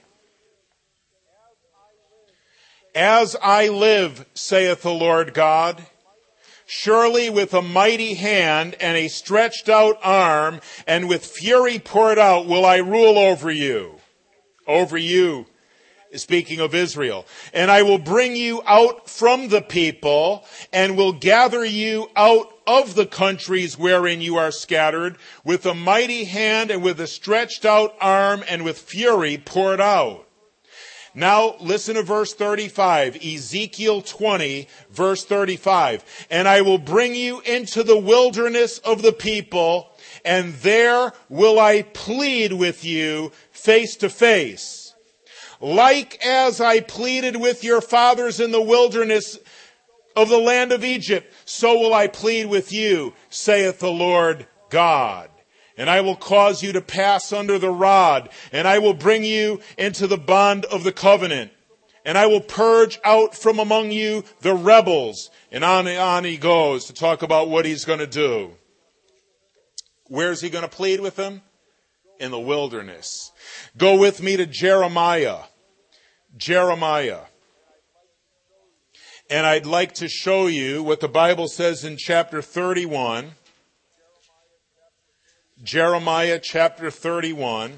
As I live, saith the Lord God, surely with a mighty hand and a stretched out arm and with fury poured out will I rule over you. Over you, speaking of Israel. And I will bring you out from the people and will gather you out of the countries wherein you are scattered with a mighty hand and with a stretched out arm and with fury poured out. Now listen to verse thirty-five, Ezekiel twenty, verse thirty-five. And I will bring you into the wilderness of the people, and there will I plead with you face to face. Like as I pleaded with your fathers in the wilderness of the land of Egypt, so will I plead with you, saith the Lord God. And I will cause you to pass under the rod, and I will bring you into the bond of the covenant. And I will purge out from among you the rebels. And on and on he goes to talk about what he's going to do. Where's he going to plead with them? In the wilderness. Go with me to Jeremiah. Jeremiah. And I'd like to show you what the Bible says in chapter thirty-one. Jeremiah chapter thirty-one.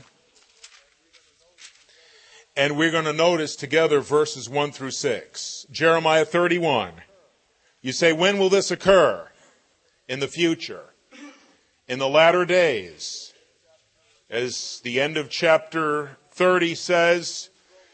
And we're going to notice together verses one through six. Jeremiah thirty-one. You say, when will this occur? In the future. In the latter days. As the end of chapter thirty says,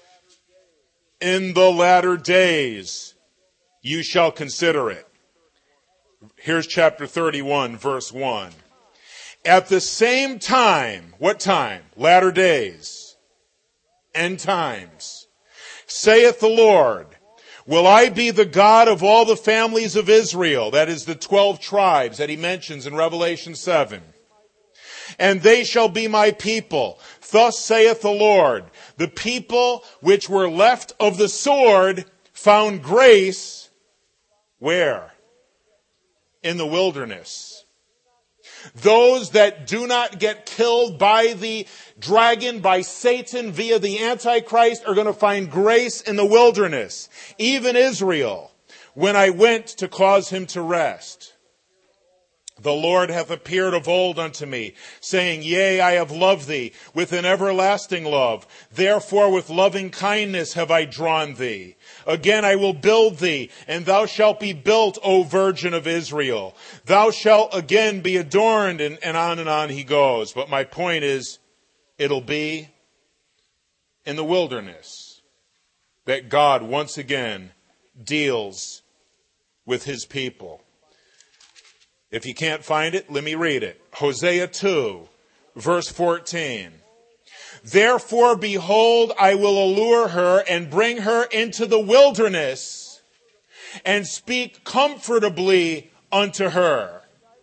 in the latter days you shall consider it. Here's chapter thirty-one, verse one. At the same time, what time? Latter days. End times. Saith the Lord, will I be the God of all the families of Israel? That is the twelve tribes that he mentions in Revelation seven. And they shall be my people. Thus saith the Lord, the people which were left of the sword found grace. Where? In the wilderness. Those that do not get killed by the dragon, by Satan, via the Antichrist, are going to find grace in the wilderness. Even Israel, when I went to cause him to rest. The Lord hath appeared of old unto me, saying, yea, I have loved thee with an everlasting love. Therefore with loving kindness have I drawn thee. Again I will build thee, and thou shalt be built, O Virgin of Israel. Thou shalt again be adorned, and, and on and on he goes. But my point is, it'll be in the wilderness that God once again deals with his people. If you can't find it, let me read it. Hosea two, verse fourteen. Therefore, behold, I will allure her and bring her into the wilderness and speak comfortably unto her.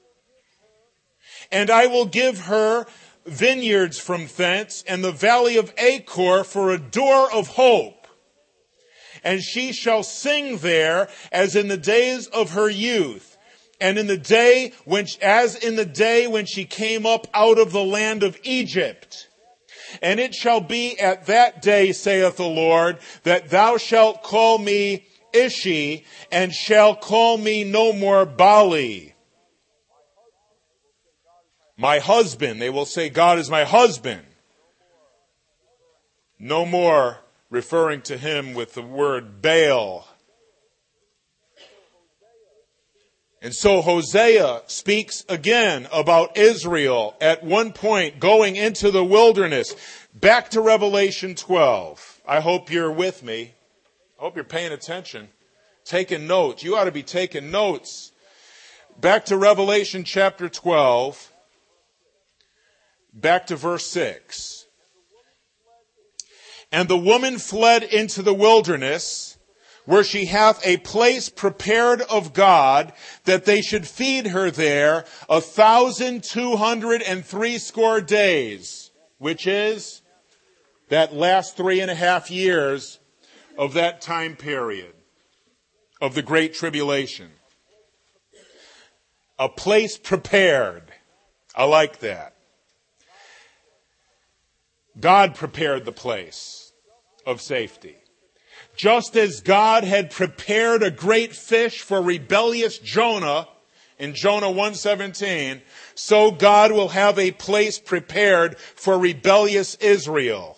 And I will give her vineyards from thence and the valley of Achor for a door of hope. And she shall sing there as in the days of her youth. And in the day when, as in the day when she came up out of the land of Egypt. And it shall be at that day, saith the Lord, that thou shalt call me Ishi, and shall call me no more Bali. My husband, they will say, God is my husband. No more referring to him with the word Baal. And so Hosea speaks again about Israel at one point going into the wilderness. Back to Revelation twelve. I hope you're with me. I hope you're paying attention. Taking notes. You ought to be taking notes. Back to Revelation chapter twelve. Back to verse six. And the woman fled into the wilderness, where she hath a place prepared of God, that they should feed her there a thousand two hundred and threescore days, which is that last three and a half years of that time period of the Great Tribulation. A place prepared. I like that. God prepared the place of safety. Just as God had prepared a great fish for rebellious Jonah in Jonah one seventeen, so God will have a place prepared for rebellious Israel.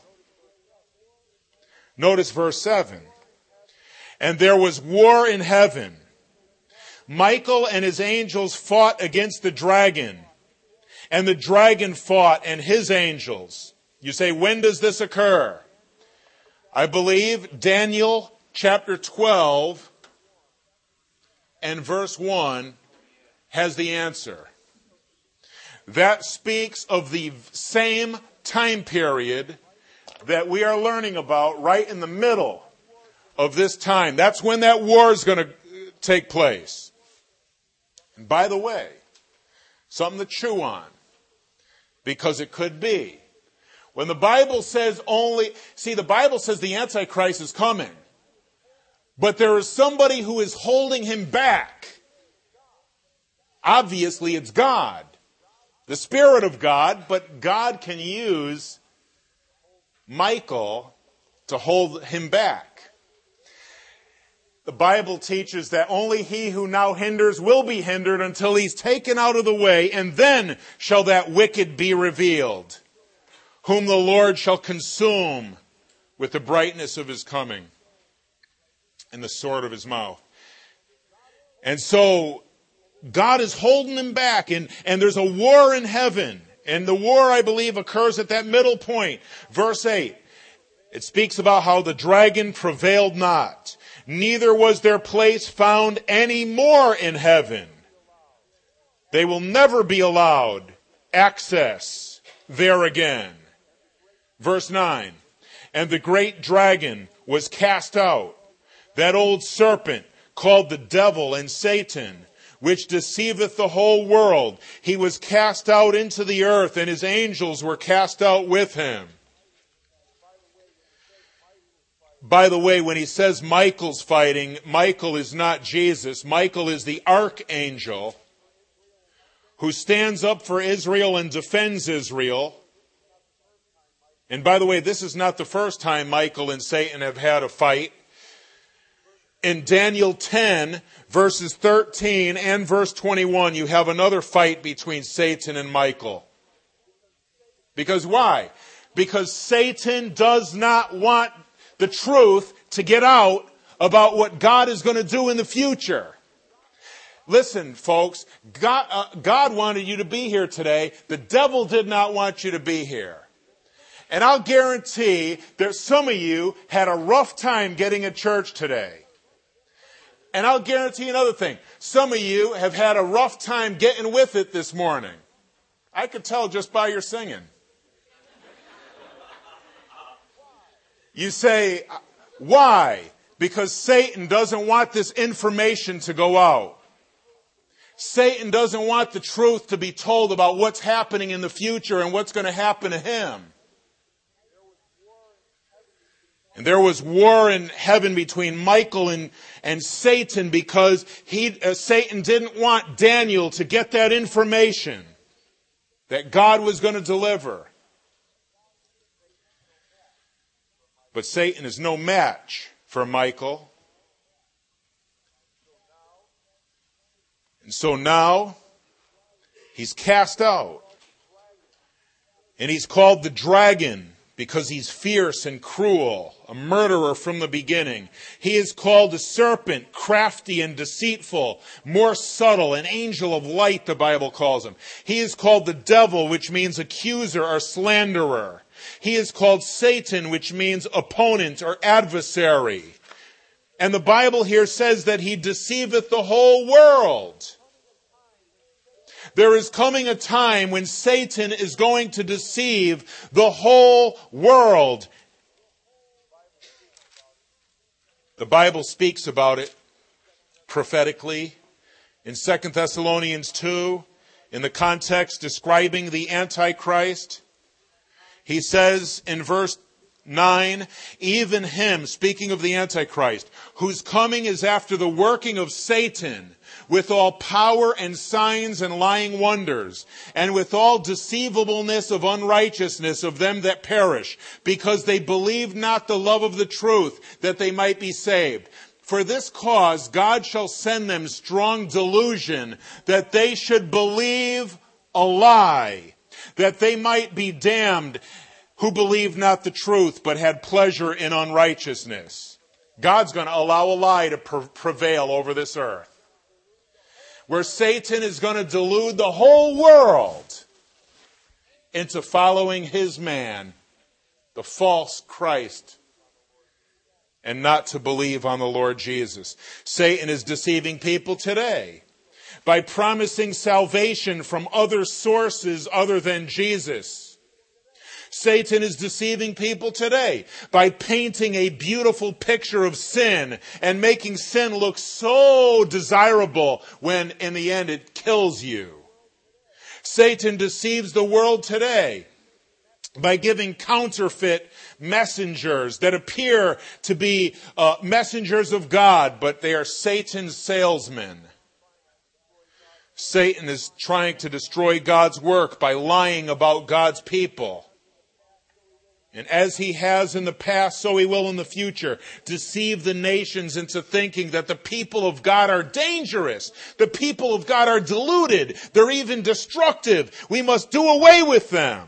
Notice verse seven. And there was war in heaven. Michael and his angels fought against the dragon, and the dragon fought and his angels. You say, when does this occur? I believe Daniel chapter twelve and verse one has the answer. That speaks of the same time period that we are learning about right in the middle of this time. That's when that war is going to take place. And by the way, something to chew on, because it could be. When the Bible says only, see, the Bible says the Antichrist is coming, but there is somebody who is holding him back. Obviously, it's God, the Spirit of God, but God can use Michael to hold him back. The Bible teaches that only he who now hinders will be hindered until he's taken out of the way, and then shall that wicked be revealed, whom the Lord shall consume with the brightness of his coming and the sword of his mouth. And so God is holding him back, and, and there's a war in heaven. And the war, I believe, occurs at that middle point. Verse eight, it speaks about how the dragon prevailed not, neither was their place found any more in heaven. They will never be allowed access there again. Verse nine, and the great dragon was cast out, that old serpent called the devil and Satan, which deceiveth the whole world. He was cast out into the earth, and his angels were cast out with him. By the way, when he says Michael's fighting, Michael is not Jesus. Michael is the archangel who stands up for Israel and defends Israel. And by the way, this is not the first time Michael and Satan have had a fight. In Daniel ten, verses thirteen and verse twenty-one, you have another fight between Satan and Michael. Because why? Because Satan does not want the truth to get out about what God is going to do in the future. Listen, folks, God, uh, God wanted you to be here today. The devil did not want you to be here. And I'll guarantee that some of you had a rough time getting at church today. And I'll guarantee another thing. Some of you have had a rough time getting with it this morning. I could tell just by your singing. You say, why? Because Satan doesn't want this information to go out. Satan doesn't want the truth to be told about what's happening in the future and what's going to happen to him. And there was war in heaven between Michael and, and Satan because he, uh, Satan didn't want Daniel to get that information that God was going to deliver. But Satan is no match for Michael. And so now he's cast out. And he's called the dragon because he's fierce and cruel, a murderer from the beginning. He is called a serpent, crafty and deceitful, more subtle, an angel of light, the Bible calls him. He is called the devil, which means accuser or slanderer. He is called Satan, which means opponent or adversary. And the Bible here says that he deceiveth the whole world. There is coming a time when Satan is going to deceive the whole world. The Bible speaks about it prophetically in Second Thessalonians two, in the context describing the Antichrist. He says in verse nine, even him, speaking of the Antichrist, whose coming is after the working of Satan, with all power and signs and lying wonders, and with all deceivableness of unrighteousness of them that perish, because they believe not the love of the truth, that they might be saved. For this cause God shall send them strong delusion, that they should believe a lie, that they might be damned who believed not the truth, but had pleasure in unrighteousness. God's going to allow a lie to pre- prevail over this earth, where Satan is going to delude the whole world into following his man, the false Christ, and not to believe on the Lord Jesus. Satan is deceiving people today by promising salvation from other sources other than Jesus. Satan is deceiving people today by painting a beautiful picture of sin and making sin look so desirable when in the end it kills you. Satan deceives the world today by giving counterfeit messengers that appear to be uh, messengers of God, but they are Satan's salesmen. Satan is trying to destroy God's work by lying about God's people. And as he has in the past, so he will in the future, deceive the nations into thinking that the people of God are dangerous. The people of God are deluded. They're even destructive. We must do away with them.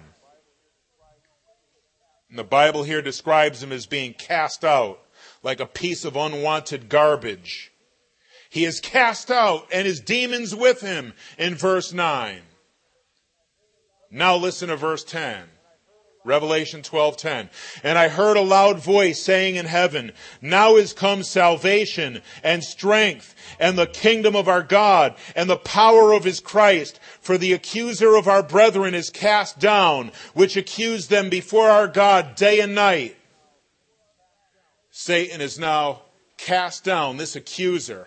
And the Bible here describes him as being cast out like a piece of unwanted garbage. He is cast out and his demons with him in verse nine. Now listen to verse ten. Revelation twelve ten. And I heard a loud voice saying in heaven, now is come salvation and strength and the kingdom of our God and the power of his Christ. For the accuser of our brethren is cast down, which accused them before our God day and night. Satan is now cast down, this accuser.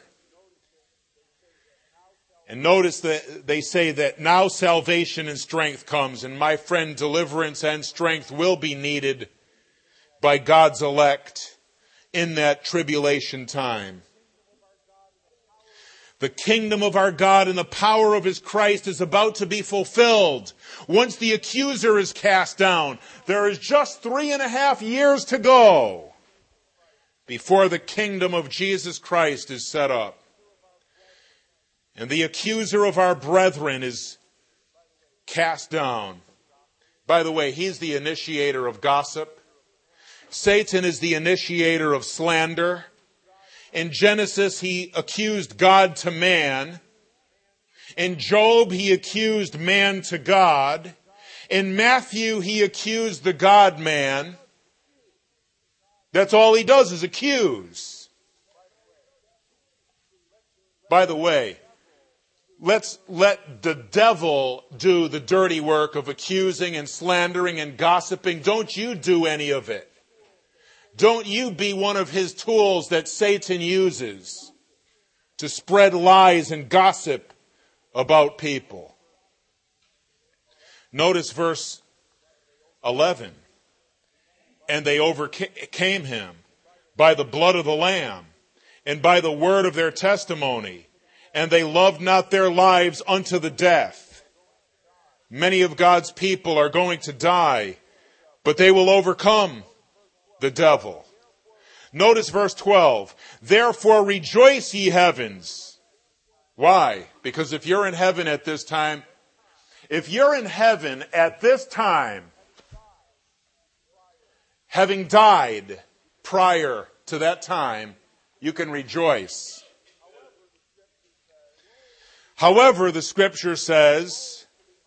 And notice that they say that now salvation and strength comes. And my friend, deliverance and strength will be needed by God's elect in that tribulation time. The kingdom of our God and the power of his Christ is about to be fulfilled. Once the accuser is cast down, there is just three and a half years to go before the kingdom of Jesus Christ is set up. And the accuser of our brethren is cast down. By the way, he's the initiator of gossip. Satan is the initiator of slander. In Genesis, he accused God to man. In Job, he accused man to God. In Matthew, he accused the God-man. That's all he does is accuse. By the way, let's let the devil do the dirty work of accusing and slandering and gossiping. Don't you do any of it. Don't you be one of his tools that Satan uses to spread lies and gossip about people. Notice verse eleven. And they overcame him by the blood of the Lamb and by the word of their testimony. And they loved not their lives unto the death. Many of God's people are going to die, but they will overcome the devil. Notice verse twelve. Therefore rejoice, ye heavens. Why? Because if you're in heaven at this time, if you're in heaven at this time, having died prior to that time, you can rejoice. However, the scripture says,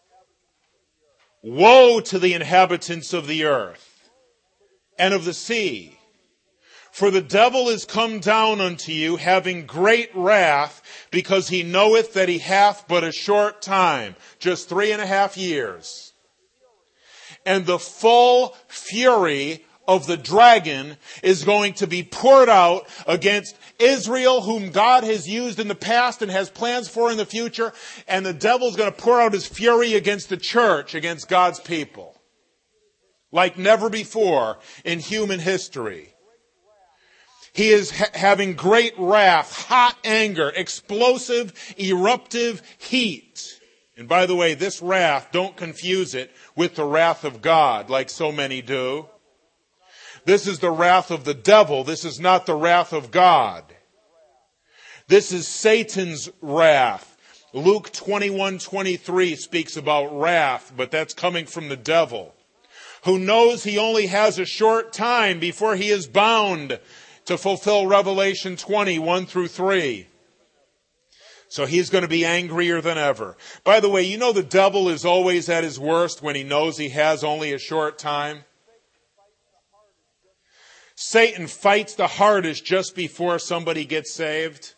woe to the inhabitants of the earth and of the sea, for the devil is come down unto you, having great wrath, because he knoweth that he hath but a short time, just three and a half years. And the full fury of the dragon is going to be poured out against Israel, whom God has used in the past and has plans for in the future. And the devil's going to pour out his fury against the church, against God's people, like never before in human history. He is ha- having great wrath, hot anger, explosive, eruptive heat. And by the way, this wrath, don't confuse it with the wrath of God, like so many do. This is the wrath of the devil. This is not the wrath of God. This is Satan's wrath. Luke twenty-one twenty-three speaks about wrath, but that's coming from the devil, who knows he only has a short time before he is bound to fulfill Revelation twenty, one through three. So he's going to be angrier than ever. By the way, you know the devil is always at his worst when he knows he has only a short time. Satan fights the hardest just before somebody gets saved.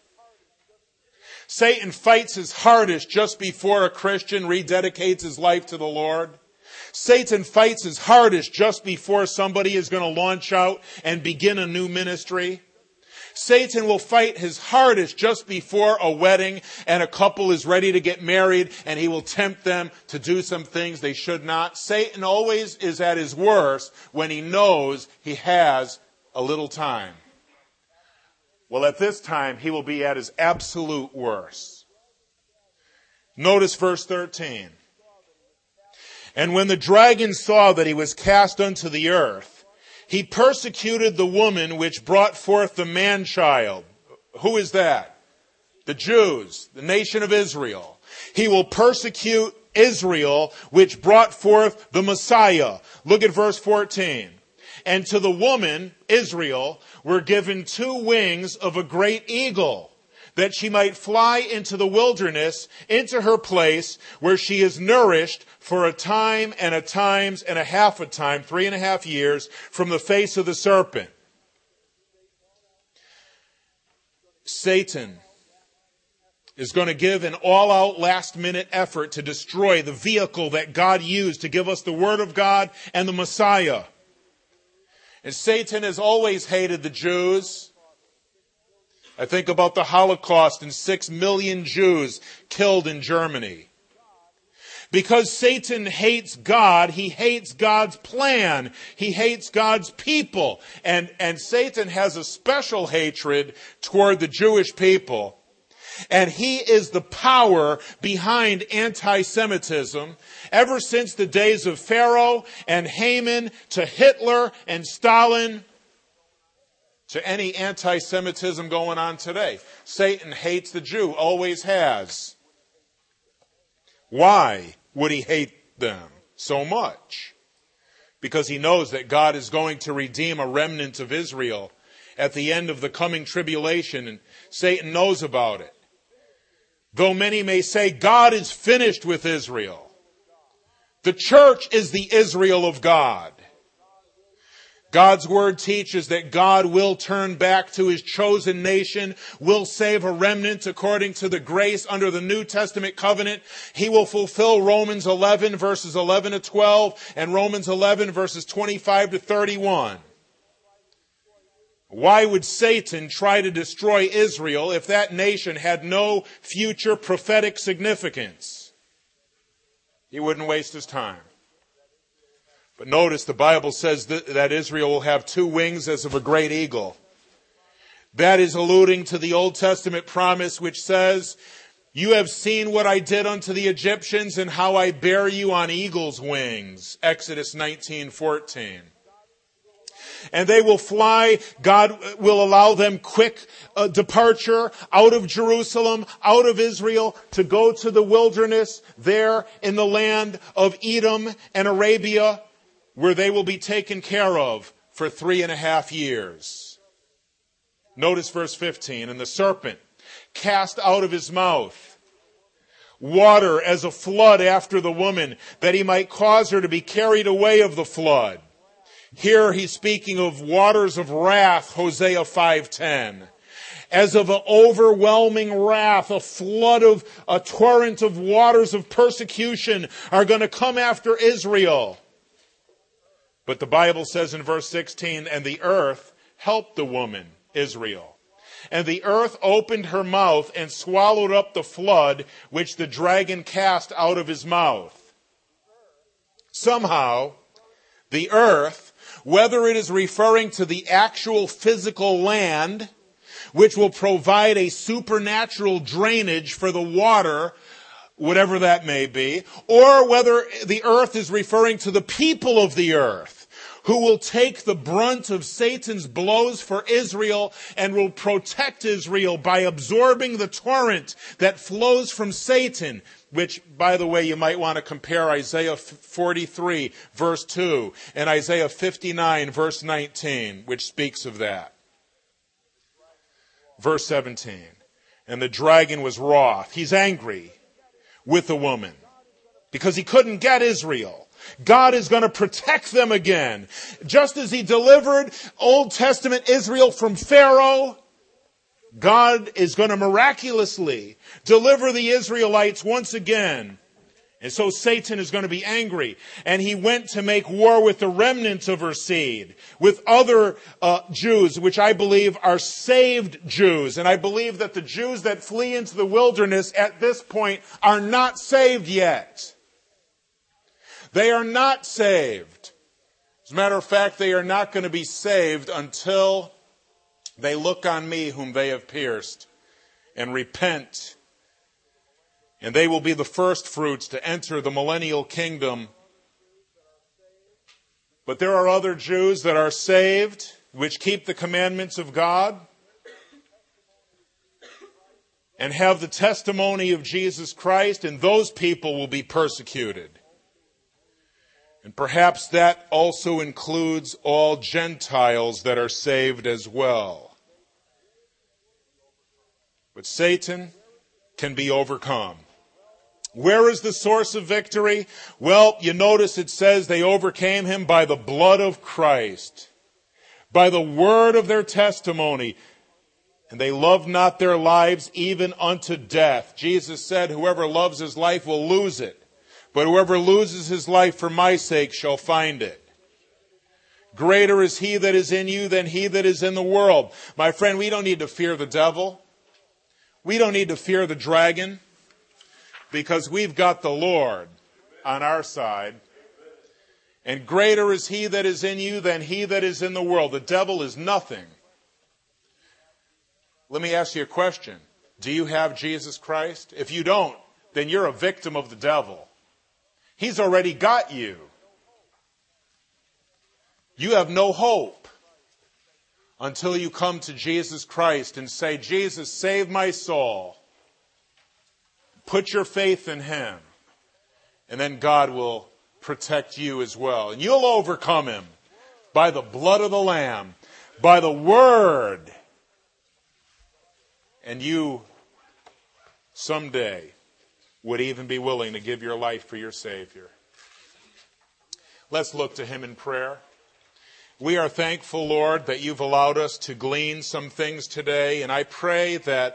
Satan fights his hardest just before a Christian rededicates his life to the Lord. Satan fights his hardest just before somebody is going to launch out and begin a new ministry. Satan will fight his hardest just before a wedding and a couple is ready to get married, and he will tempt them to do some things they should not. Satan always is at his worst when he knows he has a little time. Well, at this time, he will be at his absolute worst. Notice verse thirteen. And when the dragon saw that he was cast unto the earth, he persecuted the woman which brought forth the man-child. Who is that? The Jews, the nation of Israel. He will persecute Israel, which brought forth the Messiah. Look at verse fourteen. And to the woman, Israel, were given two wings of a great eagle, that she might fly into the wilderness, into her place, where she is nourished for a time and a times and a half a time, three and a half years, from the face of the serpent. Satan is going to give an all-out last-minute effort to destroy the vehicle that God used to give us the Word of God and the Messiah. And Satan has always hated the Jews. I think about the Holocaust and six million Jews killed in Germany. Because Satan hates God, he hates God's plan. He hates God's people. And, and Satan has a special hatred toward the Jewish people. And he is the power behind anti-Semitism ever since the days of Pharaoh and Haman to Hitler and Stalin to any anti-Semitism going on today. Satan hates the Jew, always has. Why would he hate them so much? Because he knows that God is going to redeem a remnant of Israel at the end of the coming tribulation, and Satan knows about it. Though many may say God is finished with Israel, the church is the Israel of God. God's word teaches that God will turn back to his chosen nation, will save a remnant according to the grace under the New Testament covenant. He will fulfill Romans eleven verses eleven to twelve and Romans eleven verses twenty-five to thirty-one. Why would Satan try to destroy Israel if that nation had no future prophetic significance? He wouldn't waste his time. But notice the Bible says that, that Israel will have two wings as of a great eagle. That is alluding to the Old Testament promise which says, "You have seen what I did unto the Egyptians and how I bear you on eagle's wings." Exodus nineteen fourteen. And they will fly. God will allow them quick uh, departure out of Jerusalem, out of Israel, to go to the wilderness there in the land of Edom and Arabia, where they will be taken care of for three and a half years. Notice verse fifteen. And the serpent cast out of his mouth water as a flood after the woman, that he might cause her to be carried away of the flood. Here he's speaking of waters of wrath, Hosea five ten. As of an overwhelming wrath, a flood of, a torrent of waters of persecution are going to come after Israel. But the Bible says in verse sixteen, and the earth helped the woman, Israel. And the earth opened her mouth and swallowed up the flood which the dragon cast out of his mouth. Somehow, the earth, whether it is referring to the actual physical land, which will provide a supernatural drainage for the water, whatever that may be, or whether the earth is referring to the people of the earth, who will take the brunt of Satan's blows for Israel and will protect Israel by absorbing the torrent that flows from Satan, which, by the way, you might want to compare Isaiah forty-three, verse two, and Isaiah fifty-nine, verse nineteen, which speaks of that. Verse seventeen, and the dragon was wroth. He's angry with the woman because he couldn't get Israel. God is going to protect them again. Just as he delivered Old Testament Israel from Pharaoh, God is going to miraculously deliver the Israelites once again And so Satan is going to be angry. And he went to make war with the remnants of her seed, with other uh, Jews, which I believe are saved Jews. And I believe that the Jews that flee into the wilderness at this point are not saved yet. They are not saved. As a matter of fact, they are not going to be saved until they look on me whom they have pierced and repent. And they will be the first fruits to enter the millennial kingdom. But there are other Jews that are saved, which keep the commandments of God and have the testimony of Jesus Christ, and those people will be persecuted. And perhaps that also includes all Gentiles that are saved as well. But Satan can be overcome. Where is the source of victory? Well, you notice it says they overcame him by the blood of Christ, by the word of their testimony, and they loved not their lives even unto death. Jesus said, whoever loves his life will lose it, but whoever loses his life for my sake shall find it. Greater is he that is in you than he that is in the world. My friend, we don't need to fear the devil. We don't need to fear the dragon, because we've got the Lord on our side. And greater is he that is in you than he that is in the world. The devil is nothing. Let me ask you a question. Do you have Jesus Christ? If you don't, then you're a victim of the devil. He's already got you. You have no hope until you come to Jesus Christ and say, Jesus, save my soul. Put your faith in him, and then God will protect you as well. And you'll overcome him by the blood of the Lamb, by the word. And you someday would even be willing to give your life for your Savior. Let's look to him in prayer. We are thankful, Lord, that you've allowed us to glean some things today, and I pray that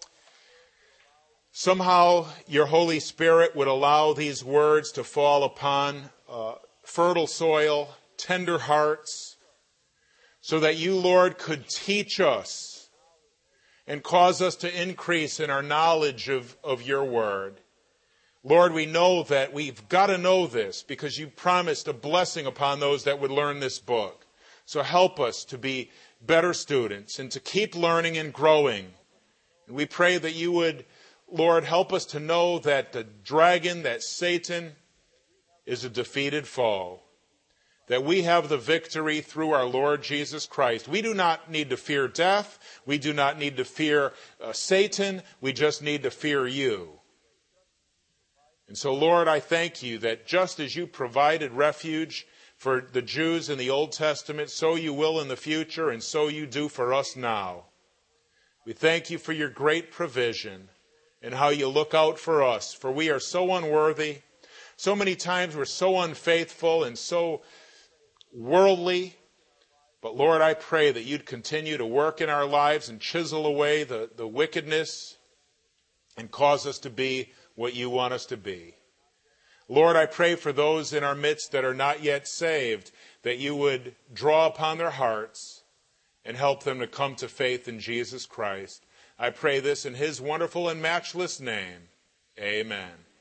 somehow your Holy Spirit would allow these words to fall upon uh, fertile soil, tender hearts, so that you, Lord, could teach us and cause us to increase in our knowledge of, of your word. Lord, we know that we've got to know this because you promised a blessing upon those that would learn this book. So help us to be better students and to keep learning and growing. And we pray that you would, Lord, help us to know that the dragon, that Satan, is a defeated foe. That we have the victory through our Lord Jesus Christ. We do not need to fear death. We do not need to fear uh, Satan. We just need to fear you. And so, Lord, I thank you that just as you provided refuge for the Jews in the Old Testament, so you will in the future, and so you do for us now. We thank you for your great provision and how you look out for us, for we are so unworthy. So many times we're so unfaithful and so worldly. But Lord, I pray that you'd continue to work in our lives and chisel away the, the wickedness and cause us to be what you want us to be. Lord, I pray for those in our midst that are not yet saved, that you would draw upon their hearts and help them to come to faith in Jesus Christ. I pray this in his wonderful and matchless name. Amen.